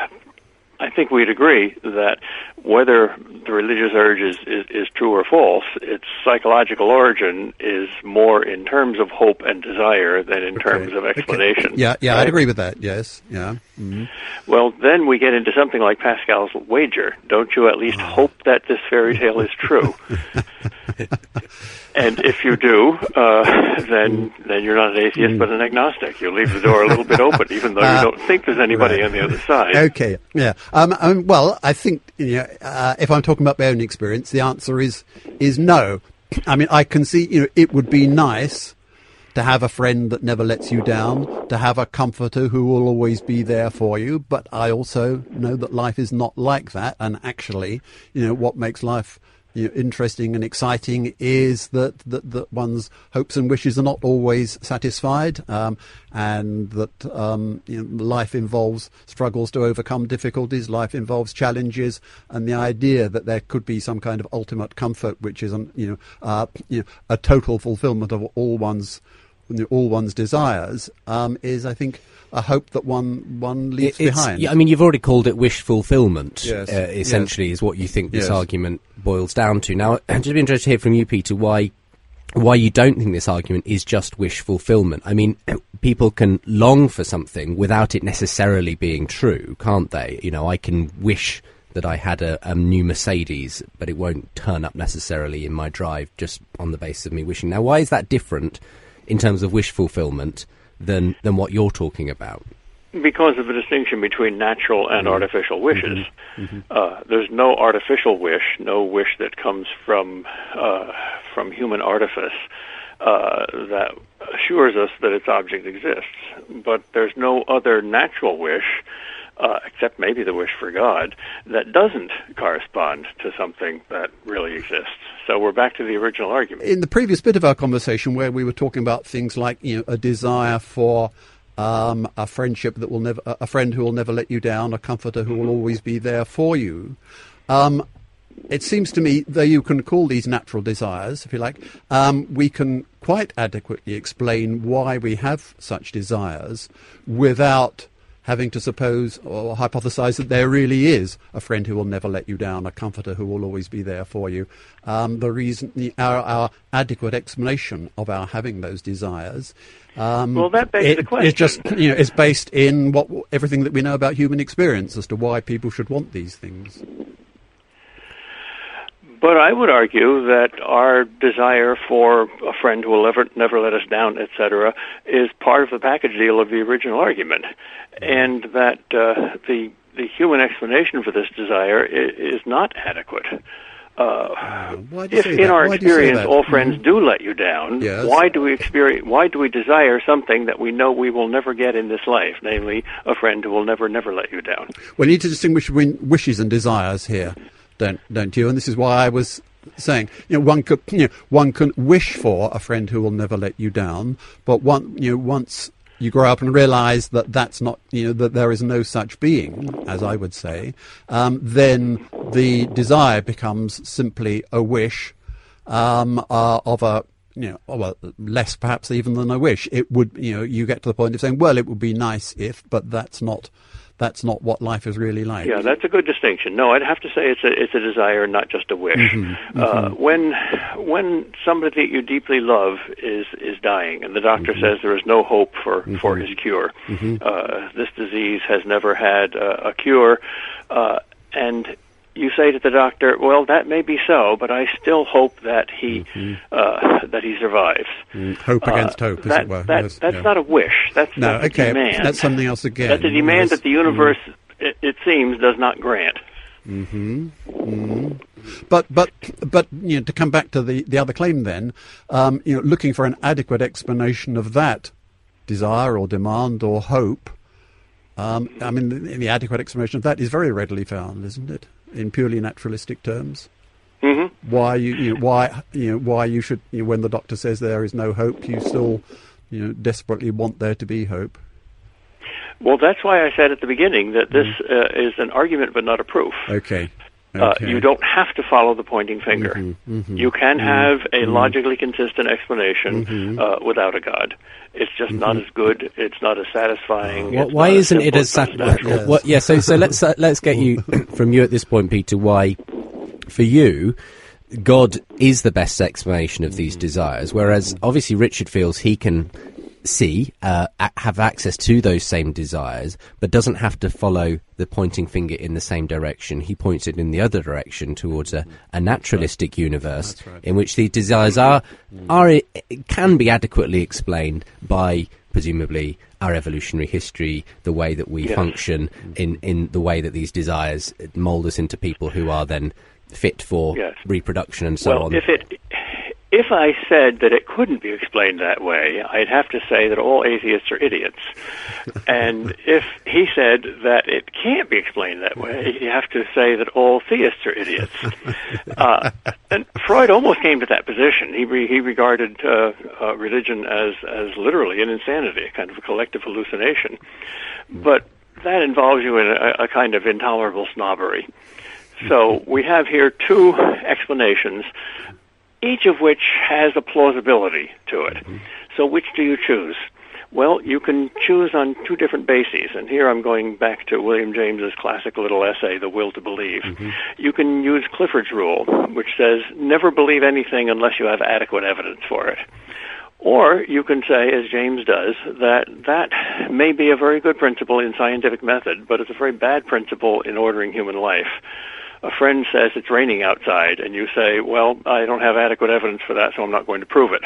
I think we'd agree that whether the religious urge is, is, is true or false, its psychological origin is more in terms of hope and desire than in okay. terms of explanation. Okay. Yeah, yeah, right? I'd agree with that, yes. Yeah. Mm-hmm. Well, then we get into something like Pascal's wager. Don't you at least oh. hope that this fairy tale is true? And if you do, uh, then then you're not an atheist mm. but an agnostic. You leave the door a little bit open, even though uh, you don't think there's anybody right. on the other side. Okay, yeah. Um, um, well, I think you know, uh, if I'm talking about my own experience, the answer is is no. I mean, I can see, you know, it would be nice to have a friend that never lets you down, to have a comforter who will always be there for you. But I also know that life is not like that. And actually, you know, what makes life you know, interesting and exciting is that, that, that one's hopes and wishes are not always satisfied, um, and that um, you know, life involves struggles to overcome difficulties, life involves challenges, and the idea that there could be some kind of ultimate comfort, which is um, you know, uh, you know, a total fulfillment of all one's all one's desires, um, is, I think, a hope that one one leaves it's, behind. Yeah, I mean, you've already called it wish fulfillment, yes. uh, essentially, yes. is what you think this yes. argument boils down to. Now, I'd just be interested to hear from you, Peter, why why you don't think this argument is just wish fulfillment. I mean, people can long for something without it necessarily being true, can't they? You know, I can wish that I had a, a new Mercedes, but it won't turn up necessarily in my drive just on the basis of me wishing. Now, why is that different in terms of wish fulfillment than than what you're talking about? Because of the distinction between natural and mm-hmm. artificial wishes. Mm-hmm. Uh, there's no artificial wish, no wish that comes from uh, from human artifice uh, that assures us that its object exists. But there's no other natural wish, uh, except maybe the wish for God, that doesn't correspond to something that really exists. So we're back to the original argument. In the previous bit of our conversation, where we were talking about things like, you know, a desire for um, a friendship that will never, a friend who will never let you down, a comforter who will always be there for you, um, it seems to me that you can call these natural desires, if you like. Um, we can quite adequately explain why we have such desires without having to suppose or hypothesize that there really is a friend who will never let you down, a comforter who will always be there for you. Um, the reason, the, our, our adequate explanation of our having those desires, um, well, that begs it, the question. It's just, you know, it's based in what everything that we know about human experience as to why people should want these things. But I would argue that our desire for a friend who will ever, never let us down, et cetera, is part of the package deal of the original argument, and that uh, the the human explanation for this desire is, is not adequate. Uh, why do you if say in that? our Why do you say experience that? all friends Mhm. do let you down, Yes. why do we experience? Why do we desire something that we know we will never get in this life, namely a friend who will never, never let you down? We need to distinguish between wishes and desires here, don't don't you? And this is why I was saying, you know, one could, you know, one can wish for a friend who will never let you down, but one, you know, once you grow up and realise that that's not, you know, that there is no such being, as I would say, um, then the desire becomes simply a wish um, uh, of a, you know, well, less perhaps even than a wish. It would, you know, you get to the point of saying, well, it would be nice if, but that's not, that's not what life is really like. Yeah, that's a good distinction. No, I'd have to say it's a it's a desire, not just a wish. Mm-hmm, uh, mm-hmm. When when somebody that you deeply love is is dying, and the doctor mm-hmm. says there is no hope for, mm-hmm. for his cure, mm-hmm. uh, this disease has never had uh, a cure, uh, and you say to the doctor, "Well, that may be so, but I still hope that he mm-hmm. uh, that he survives." Mm, hope against uh, hope, as that, it were. That, yes, that's yeah. not a wish. That's, no, that's okay, a demand. That's something else again. That's a demand yes. that the universe, mm. it, it seems, does not grant. Mm-hmm. Mm-hmm. But but but you know, to come back to the, the other claim, then, um, you know, looking for an adequate explanation of that desire or demand or hope. Um, I mean, the, the adequate explanation of that is very readily found, isn't it? In purely naturalistic terms, mm-hmm. why you, you know, why you know why you should you know, when the doctor says there is no hope, you still you know desperately want there to be hope. Well, that's why I said at the beginning that this mm. uh, is an argument but not a proof. Okay. Uh, Okay. you don't have to follow the pointing finger. Mm-hmm, mm-hmm, you can mm-hmm, have a mm-hmm. logically consistent explanation mm-hmm. uh, without a God. It's just mm-hmm. not as good. It's not as satisfying. Well, it's why not isn't as it as simple, sat- it's not as yes. well, yeah? So so let's uh, let's get you from you at this point, Peter. Why, for you, God is the best explanation of these desires, whereas obviously Richard feels he can see, uh, a- have access to those same desires, but doesn't have to follow the pointing finger in the same direction. He points it in the other direction towards a, a naturalistic right. universe That's right. in which these desires are, are can be adequately explained by, presumably, our evolutionary history, the way that we yes. function, in, in the way that these desires mould us into people who are then fit for yes. reproduction and so well, on. If it If I said that it couldn't be explained that way, I'd have to say that all atheists are idiots. And if he said that it can't be explained that way, you have to say that all theists are idiots. Uh, and Freud almost came to that position. He re- he regarded uh, uh, religion as, as literally an insanity, kind of a collective hallucination. But that involves you in a, a kind of intolerable snobbery. So we have here two explanations, each of which has a plausibility to it. So which do you choose? Well, you can choose on two different bases, and here I'm going back to William James's classic little essay, The Will to Believe. Mm-hmm. You can use Clifford's Rule, which says never believe anything unless you have adequate evidence for it. Or you can say, as James does, that that may be a very good principle in scientific method, but it's a very bad principle in ordering human life. A friend says it's raining outside, and you say, well, I don't have adequate evidence for that, so I'm not going to prove it.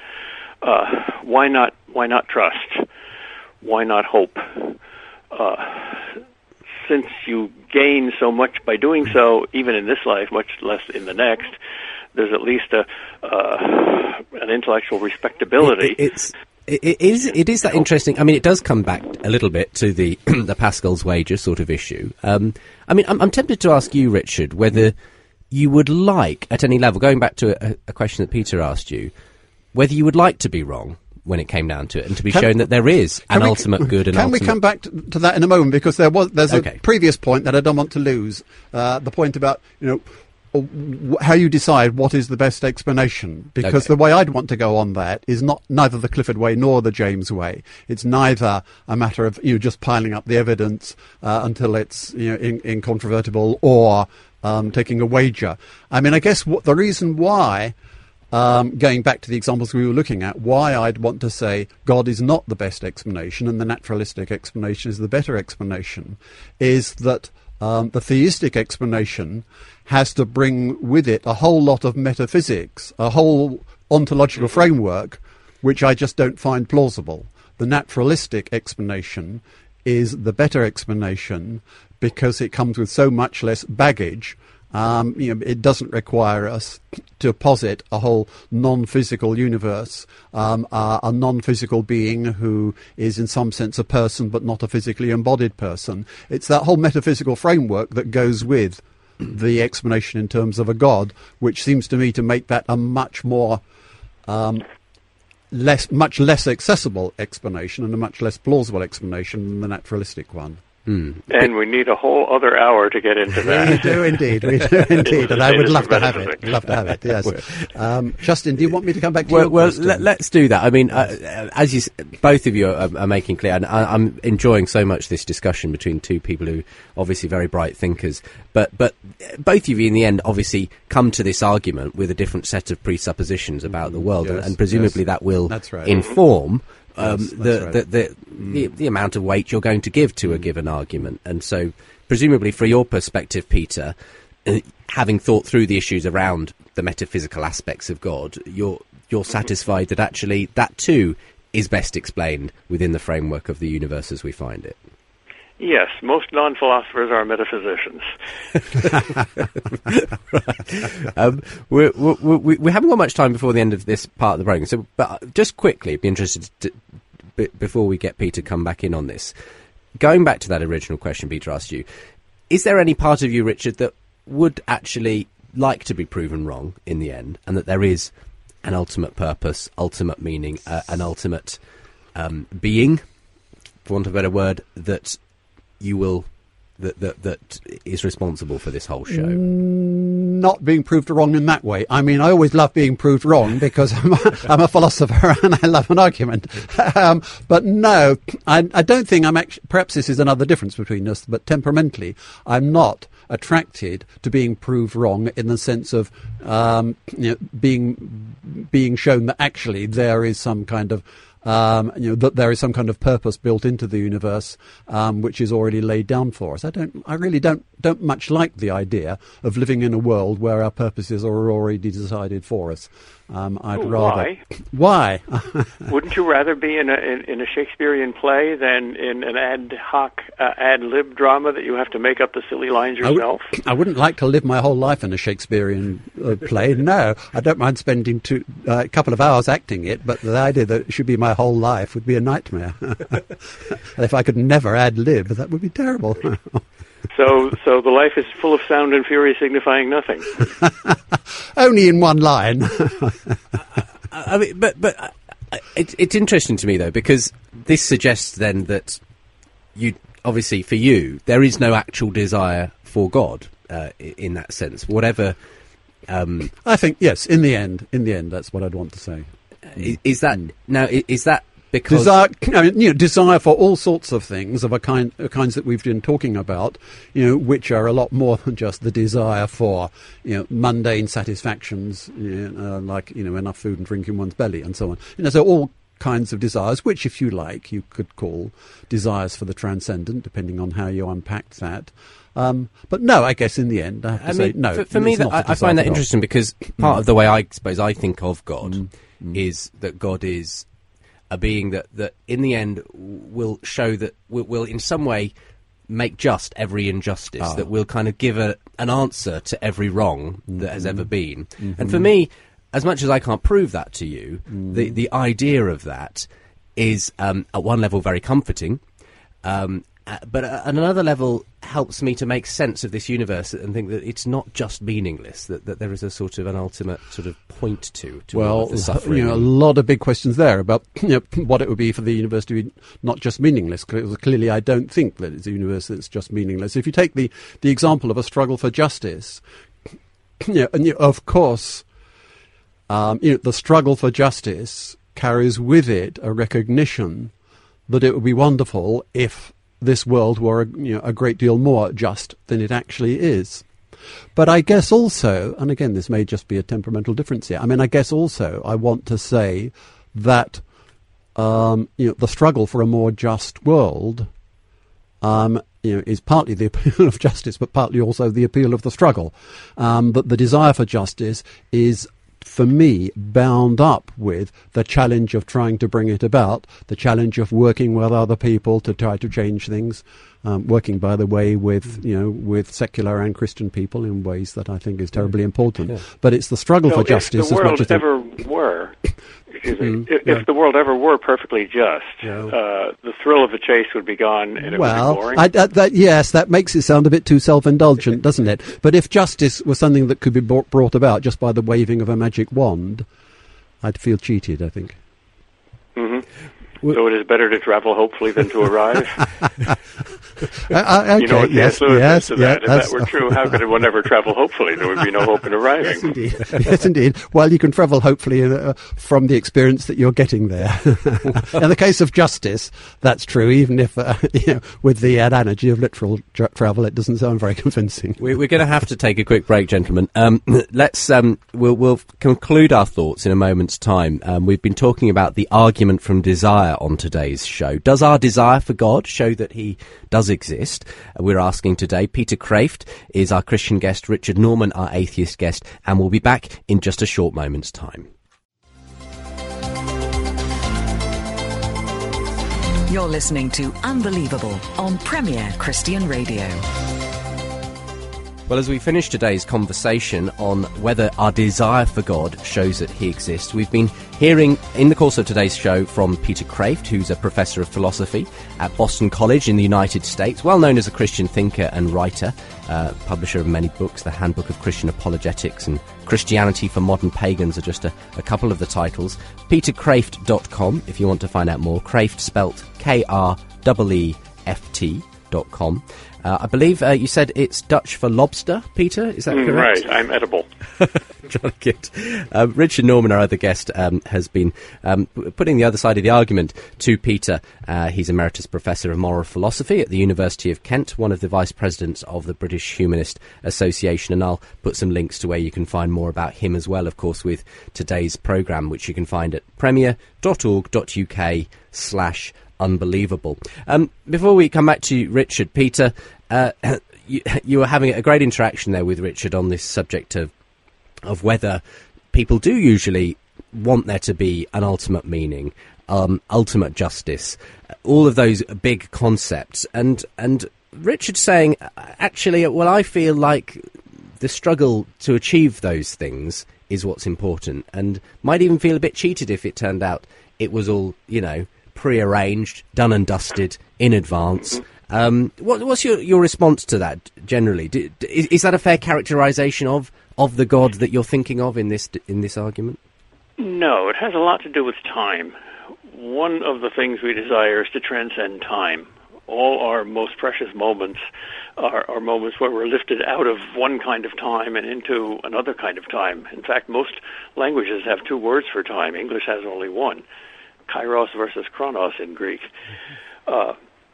Uh, why not, why not trust? Why not hope? Uh, since you gain so much by doing so, even in this life, much less in the next, there's at least a uh, an intellectual respectability. It, it's it is it is that interesting. I mean, it does come back a little bit to the the Pascal's wager sort of issue. Um, I mean, I'm, I'm tempted to ask you, Richard, whether you would like, at any level, going back to a, a question that Peter asked you, whether you would like to be wrong when it came down to it, and to be can, shown that there is an we, ultimate good and can ultimate... we come back to, to that in a moment, because there was there's okay. a previous point that I don't want to lose, uh, the point about, you know, how you decide what is the best explanation, because okay. the way I'd want to go on that is not neither the Clifford way nor the James way. It's neither a matter of you know, just piling up the evidence uh, until it's you know in, incontrovertible, or um, taking a wager. I mean, I guess what the reason why, um, going back to the examples we were looking at, why I'd want to say God is not the best explanation and the naturalistic explanation is the better explanation, is that um, the theistic explanation has to bring with it a whole lot of metaphysics, a whole ontological framework, which I just don't find plausible. The naturalistic explanation is the better explanation because it comes with so much less baggage Um, you know, it doesn't require us to posit a whole non-physical universe, um, uh, a non-physical being who is in some sense a person but not a physically embodied person. It's that whole metaphysical framework that goes with the explanation in terms of a God, which seems to me to make that a much more um, less, much less accessible explanation and a much less plausible explanation than the naturalistic one. Mm. And we need a whole other hour to get into that. We do indeed, we do indeed, and I would love to have it. Love to have it. Yes. Um, Justin, do you want me to come back to well, your well, question? let, let's do that. I mean, uh, as you, s- both of you are, are making clear, and I, I'm enjoying so much this discussion between two people who obviously very bright thinkers. But but both of you, in the end, obviously come to this argument with a different set of presuppositions about the world, Yes, and, and presumably yes. that will That's right. inform. Um, Yes, the, that's right. the, the, the the amount of weight you're going to give to a given argument. And so, presumably, from your perspective, Peter, uh, having thought through the issues around the metaphysical aspects of God, you're you're satisfied that actually that too is best explained within the framework of the universe as we find it. Yes, most non-philosophers are metaphysicians. right. um, we're, we're, we, we haven't got much time before the end of this part of the program, so but just quickly, be interested to, b- before we get Peter come back in on this. Going back to that original question Peter asked you, is there any part of you, Richard, that would actually like to be proven wrong in the end, and that there is an ultimate purpose, ultimate meaning, uh, an ultimate um, being, for want of a better word, that you will that that that is responsible for this whole show? Not being proved wrong in that way. I mean, I always love being proved wrong because I'm a, I'm a philosopher and I love an argument. Um, but no, I, I don't think I'm actually, perhaps this is another difference between us, but temperamentally, I'm not attracted to being proved wrong in the sense of um, you know, being being shown that actually there is some kind of Um, you know, that there is some kind of purpose built into the universe, um, which is already laid down for us. I don't, I really don't, don't much like the idea of living in a world where our purposes are already decided for us. Um, I'd Oh, rather. why? Why? Wouldn't you rather be in a in, in a Shakespearean play than in an ad hoc uh, ad lib drama that you have to make up the silly lines I, would, yourself? I wouldn't like to live my whole life in a Shakespearean uh, play. No, I don't mind spending two, uh, a couple of hours acting it, but the idea that it should be my whole life would be a nightmare. If I could never ad lib, that would be terrible. So, so the life is full of sound and fury, signifying nothing. Only in one line. I mean, but but uh, it, it's interesting to me though, because this suggests then that you obviously for you there is no actual desire for God uh, in that sense. Whatever. Um, I think yes. In the end, in the end, that's what I'd want to say. is, is that now? Is that because Desire, I mean, you know, desire for all sorts of things of a kind, uh, kinds that we've been talking about, you know, which are a lot more than just the desire for, you know, mundane satisfactions, you know, uh, like, you know, enough food and drink in one's belly and so on. You know, so all kinds of desires, which, if you like, you could call desires for the transcendent, depending on how you unpack that. Um, but no, I guess in the end, I have to I say mean, no. For, for me, it's that, not a I, I desire find that for God. interesting because part of the way I suppose I think of God is that God is a being that, that in the end will show that will, will in some way make just every injustice, Ah. that will kind of give a, an answer to every wrong that has ever been. Mm-hmm. And for me, as much as I can't prove that to you, the, the idea of that is um, at one level very comforting, um, uh, but at another level helps me to make sense of this universe and think that it's not just meaningless, that, that there is a sort of an ultimate sort of point to, to all Well, of the suffering. you know, a lot of big questions there about you know, what it would be for the universe to be not just meaningless. Clearly, I don't think that it's a universe that's just meaningless. If you take the, the example of a struggle for justice, you know, and you, of course, um, you know, the struggle for justice carries with it a recognition that it would be wonderful if this world were, you know, a great deal more just than it actually is. But I guess also, and again, this may just be a temperamental difference here, I mean, I guess also I want to say that, um, you know, the struggle for a more just world, um, you know, is partly the appeal of justice, but partly also the appeal of the struggle. Um, that the desire for justice is for me, bound up with the challenge of trying to bring it about, the challenge of working with other people to try to change things, um, working, by the way, with, you know, with secular and Christian people in ways that I think is terribly important. Yeah. But it's the struggle so for justice as much as... If the world ever were... Excuse me. Mm, if, yeah. if the world ever were perfectly just, yeah. uh, the thrill of the chase would be gone, and it well, would be boring. I, I, that, yes, that makes it sound a bit too self-indulgent, doesn't it? But if justice was something that could be brought, brought about just by the waving of a magic wand, I'd feel cheated, I think. Mm-hmm. Well, so it is better to travel hopefully than to arrive. uh, okay, you know what yes, C S Lewis yes, says to yeah, that. If that were true, how could one ever travel hopefully? There would be no hope in arriving. Yes, indeed. Yes, indeed. Well, you can travel hopefully uh, from the experience that you're getting there. In the case of justice, that's true, even if, uh, you know, with the analogy of literal tra- travel, it doesn't sound very convincing. We're, we're going to have to take a quick break, gentlemen. Um, let's um, we'll, we'll conclude our thoughts in a moment's time. Um, we've been talking about the argument from desire on today's show. Does our desire for God show that he does exist? Uh, we're asking today. Peter Kraft is our Christian guest, Richard Norman, our atheist guest, and we'll be back in just a short moment's time. You're listening to Unbelievable on Premier Christian Radio. Well, as we finish today's conversation on whether our desire for God shows that he exists, we've been hearing in the course of today's show from Peter Kraft, who's a professor of philosophy at Boston College in the United States, well known as a Christian thinker and writer, uh, publisher of many books. The Handbook of Christian Apologetics and Christianity for Modern Pagans are just a, a couple of the titles. peter kraft dot com if you want to find out more. Kraft spelt K R E E F T dot com. Uh, I believe uh, you said it's Dutch for lobster, Peter, is that mm, correct? Right, I'm edible. Jolly good. Uh, Richard Norman, our other guest, um, has been um, p- putting the other side of the argument to Peter. Uh, he's Emeritus Professor of Moral Philosophy at the University of Kent, one of the Vice Presidents of the British Humanist Association, and I'll put some links to where you can find more about him as well, of course, with today's programme, which you can find at premier dot org dot U K slash unbelievable. Um, before we come back to you, Richard, Peter, uh, you, you were having a great interaction there with Richard on this subject of of whether people do usually want there to be an ultimate meaning, um, ultimate justice, all of those big concepts. And and Richard's saying, actually, well, I feel like the struggle to achieve those things is what's important, and might even feel a bit cheated if it turned out it was all, you know, pre-arranged, done and dusted in advance. Um, what, what's your, your response to that generally? Do, is, is that a fair characterization of, of the God that you're thinking of in this in this argument? No, it has a lot to do with time. One of the things we desire is to transcend time. All our most precious moments are, are moments where we're lifted out of one kind of time and into another kind of time. In fact, most languages have two words for time. English has only one. Kairos versus chronos in Greek. Uh,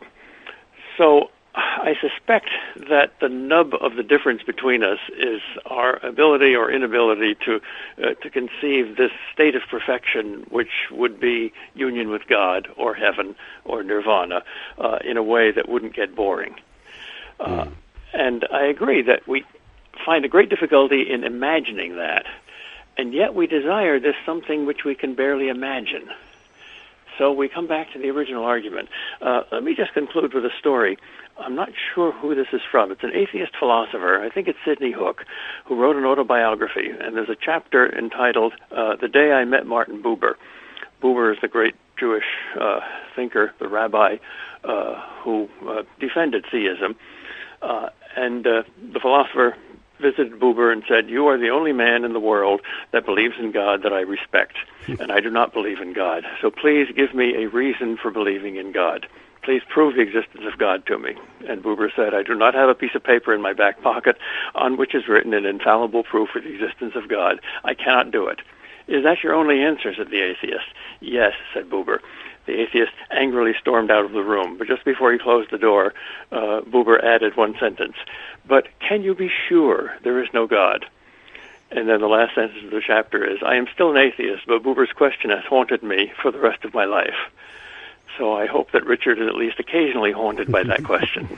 so I suspect that the nub of the difference between us is our ability or inability to uh, to conceive this state of perfection, which would be union with God or heaven or nirvana, uh, in a way that wouldn't get boring. Uh, mm. And I agree that we find a great difficulty in imagining that, and yet we desire this something which we can barely imagine. So we come back to the original argument. Uh, let me just conclude with a story. I'm not sure who this is from. It's an atheist philosopher, I think it's Sidney Hook, who wrote an autobiography, and there's a chapter entitled uh, The Day I Met Martin Buber. Buber is the great Jewish uh, thinker, the rabbi uh, who uh, defended theism, uh, and uh, the philosopher visited Buber and said, "You are the only man in the world that believes in God that I respect, and I do not believe in God. So please give me a reason for believing in God. Please prove the existence of God to me." And Buber said, "I do not have a piece of paper in my back pocket on which is written an infallible proof of the existence of God. I cannot do it." "Is that your only answer?" said the atheist. "Yes," said Buber. The atheist angrily stormed out of the room, but just before he closed the door, uh, Buber added one sentence, "But can you be sure there is no God?" And then the last sentence of the chapter is, "I am still an atheist, but Buber's question has haunted me for the rest of my life." So I hope that Richard is at least occasionally haunted by that question.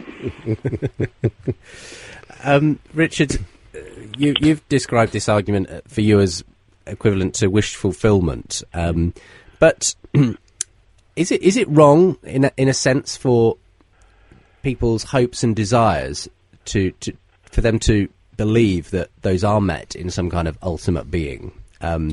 um, Richard, you, you've described this argument for you as equivalent to wish fulfillment. Um, but is it is it wrong in a, in a sense for people's hopes and desires to, to for them to believe that those are met in some kind of ultimate being? Um,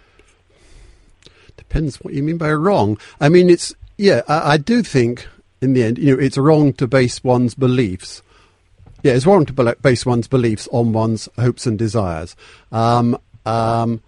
Depends what you mean by wrong. I mean, it's yeah. I, I do think in the end, you know, it's wrong to base one's beliefs. Yeah, it's wrong to base one's beliefs on one's hopes and desires. Um, um,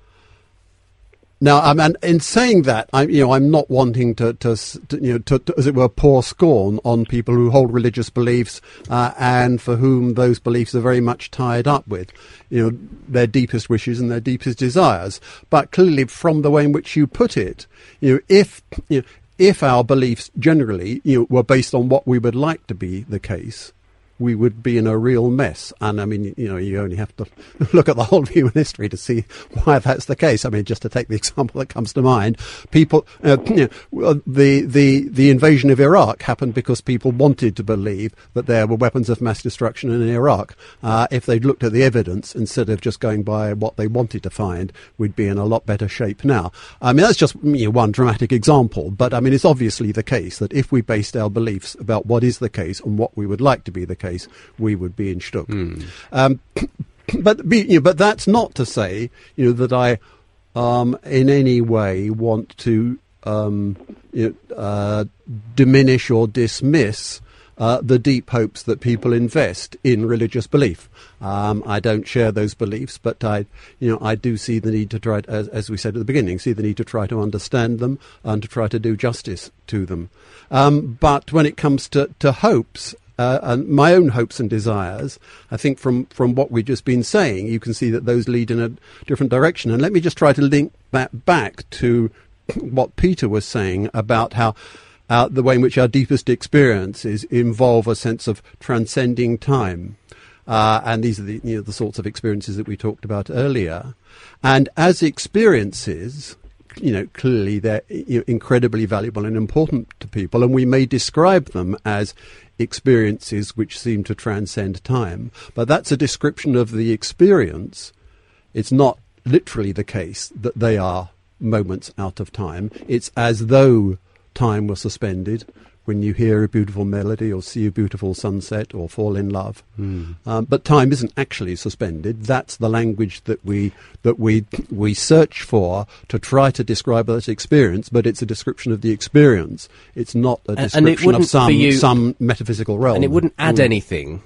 now, um, and in saying that, I'm, you know, I'm not wanting to, to, to you know, to, to, as it were, pour scorn on people who hold religious beliefs uh, and for whom those beliefs are very much tied up with, you know, their deepest wishes and their deepest desires. But clearly, from the way in which you put it, you know, if you know, if our beliefs generally, you know, were based on what we would like to be the case, we would be in a real mess. And I mean, you know, you only have to look at the whole of human history to see why that's the case. I mean, just to take the example that comes to mind, people, uh, you know, the, the, the invasion of Iraq happened because people wanted to believe that there were weapons of mass destruction in Iraq. Uh, if they'd looked at the evidence instead of just going by what they wanted to find, we'd be in a lot better shape now. I mean, that's just you know, one dramatic example, but I mean, it's obviously the case that if we based our beliefs about what is the case and what we would like to be the case, we would be in shtuck. Mm. Um, but you know, but that's not to say, you know, that I, um, in any way want to um, you know, uh, diminish or dismiss uh, the deep hopes that people invest in religious belief. Um, I don't share those beliefs, but I, you know, I do see the need to try, to, as, as we said at the beginning, see the need to try to understand them and to try to do justice to them. Um, but when it comes to, to hopes. Uh, and my own hopes and desires, I think from, from what we've just been saying, you can see that those lead in a different direction. And let me just try to link that back to what Peter was saying about how uh, the way in which our deepest experiences involve a sense of transcending time. Uh, and these are the, you know, the sorts of experiences that we talked about earlier. And as experiences, you know, clearly they're you know, incredibly valuable and important to people, and we may describe them as experiences which seem to transcend time. But that's a description of the experience. It's not literally the case that they are moments out of time. It's as though time were suspended when you hear a beautiful melody or see a beautiful sunset or fall in love. Mm. Um, but time isn't actually suspended. That's the language that we that we we search for to try to describe that experience, but it's a description of the experience. It's not a description of some you, some metaphysical realm. And it wouldn't add mm. anything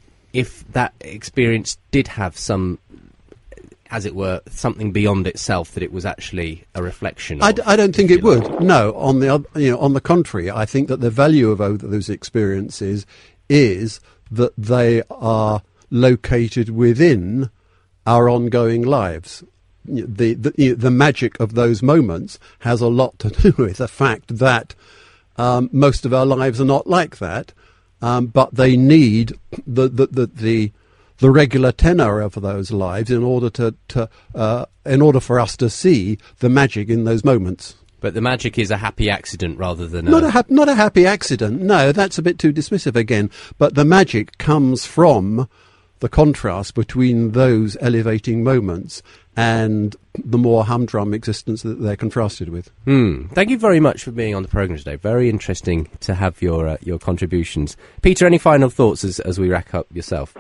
if that experience did have some, as it were, something beyond itself, that it was actually a reflection of. I, d- I don't think it like. would. No, on the other, you know, on the contrary, I think that the value of those experiences is that they are located within our ongoing lives. The the, you know, the magic of those moments has a lot to do with the fact that um, most of our lives are not like that, um, but they need the the the, the the regular tenor of those lives in order to, to uh, in order for us to see the magic in those moments. But the magic is a happy accident rather than not a... a ha- not a happy accident. No, that's a bit too dismissive again. But the magic comes from the contrast between those elevating moments and the more humdrum existence that they're contrasted with. Hmm. Thank you very much for being on the programme today. Very interesting to have your uh, your contributions. Peter, any final thoughts as as we wrap up yourself?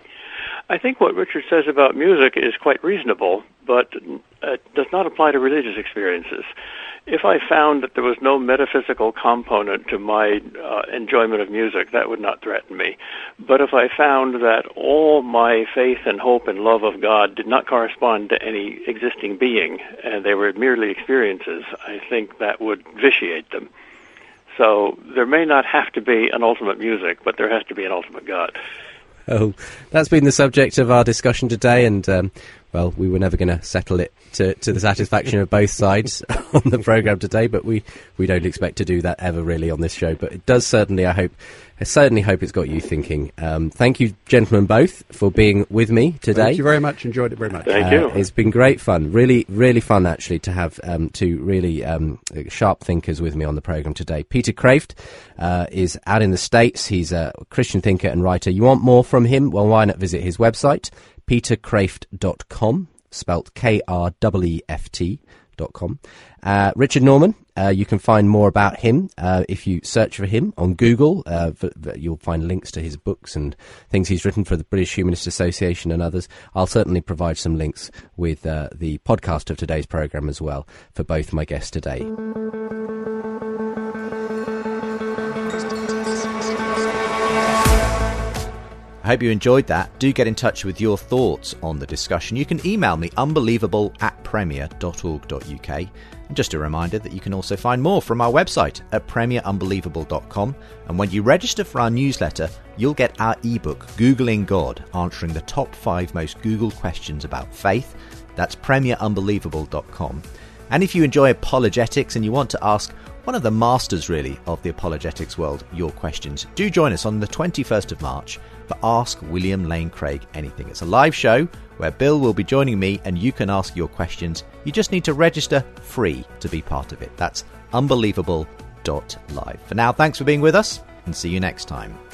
I think what Richard says about music is quite reasonable, but uh, does not apply to religious experiences. If I found that there was no metaphysical component to my uh, enjoyment of music, that would not threaten me. But if I found that all my faith and hope and love of God did not correspond to any existing being, and they were merely experiences, I think that would vitiate them. So there may not have to be an ultimate music, but there has to be an ultimate God. Oh, that's been the subject of our discussion today, and um, well, we were never going to settle it to, to the satisfaction of both sides on the programme today, but we, we don't expect to do that ever really on this show. But it does certainly, I hope, I certainly hope it's got you thinking. Um, thank you, gentlemen, both, for being with me today. Thank you very much. Enjoyed it very much. Thank uh, you. It's been great fun. Really, really fun, actually, to have um, two really um, sharp thinkers with me on the programme today. Peter Kreeft uh, is out in the States. He's a Christian thinker and writer. You want more from him? Well, why not visit his website, peter kreeft dot com. spelt K R E E F T dot com. Uh, Richard Norman, uh, you can find more about him uh, if you search for him on Google. Uh, for, for, you'll find links to his books and things he's written for the British Humanist Association and others. I'll certainly provide some links with uh, the podcast of today's programme as well for both my guests today. I hope you enjoyed that. Do get in touch with your thoughts on the discussion. You can email me, unbelievable at premier dot org dot uk. And just a reminder that you can also find more from our website at premier unbelievable dot com. And when you register for our newsletter, you'll get our ebook, Googling God, answering the top five most Googled questions about faith. That's premier unbelievable dot com. And if you enjoy apologetics and you want to ask one of the masters, really, of the apologetics world your questions, do join us on the twenty-first of March for Ask William Lane Craig Anything. It's a live show where Bill will be joining me and you can ask your questions. You just need to register free to be part of it. That's unbelievable dot live. For now, thanks for being with us and see you next time.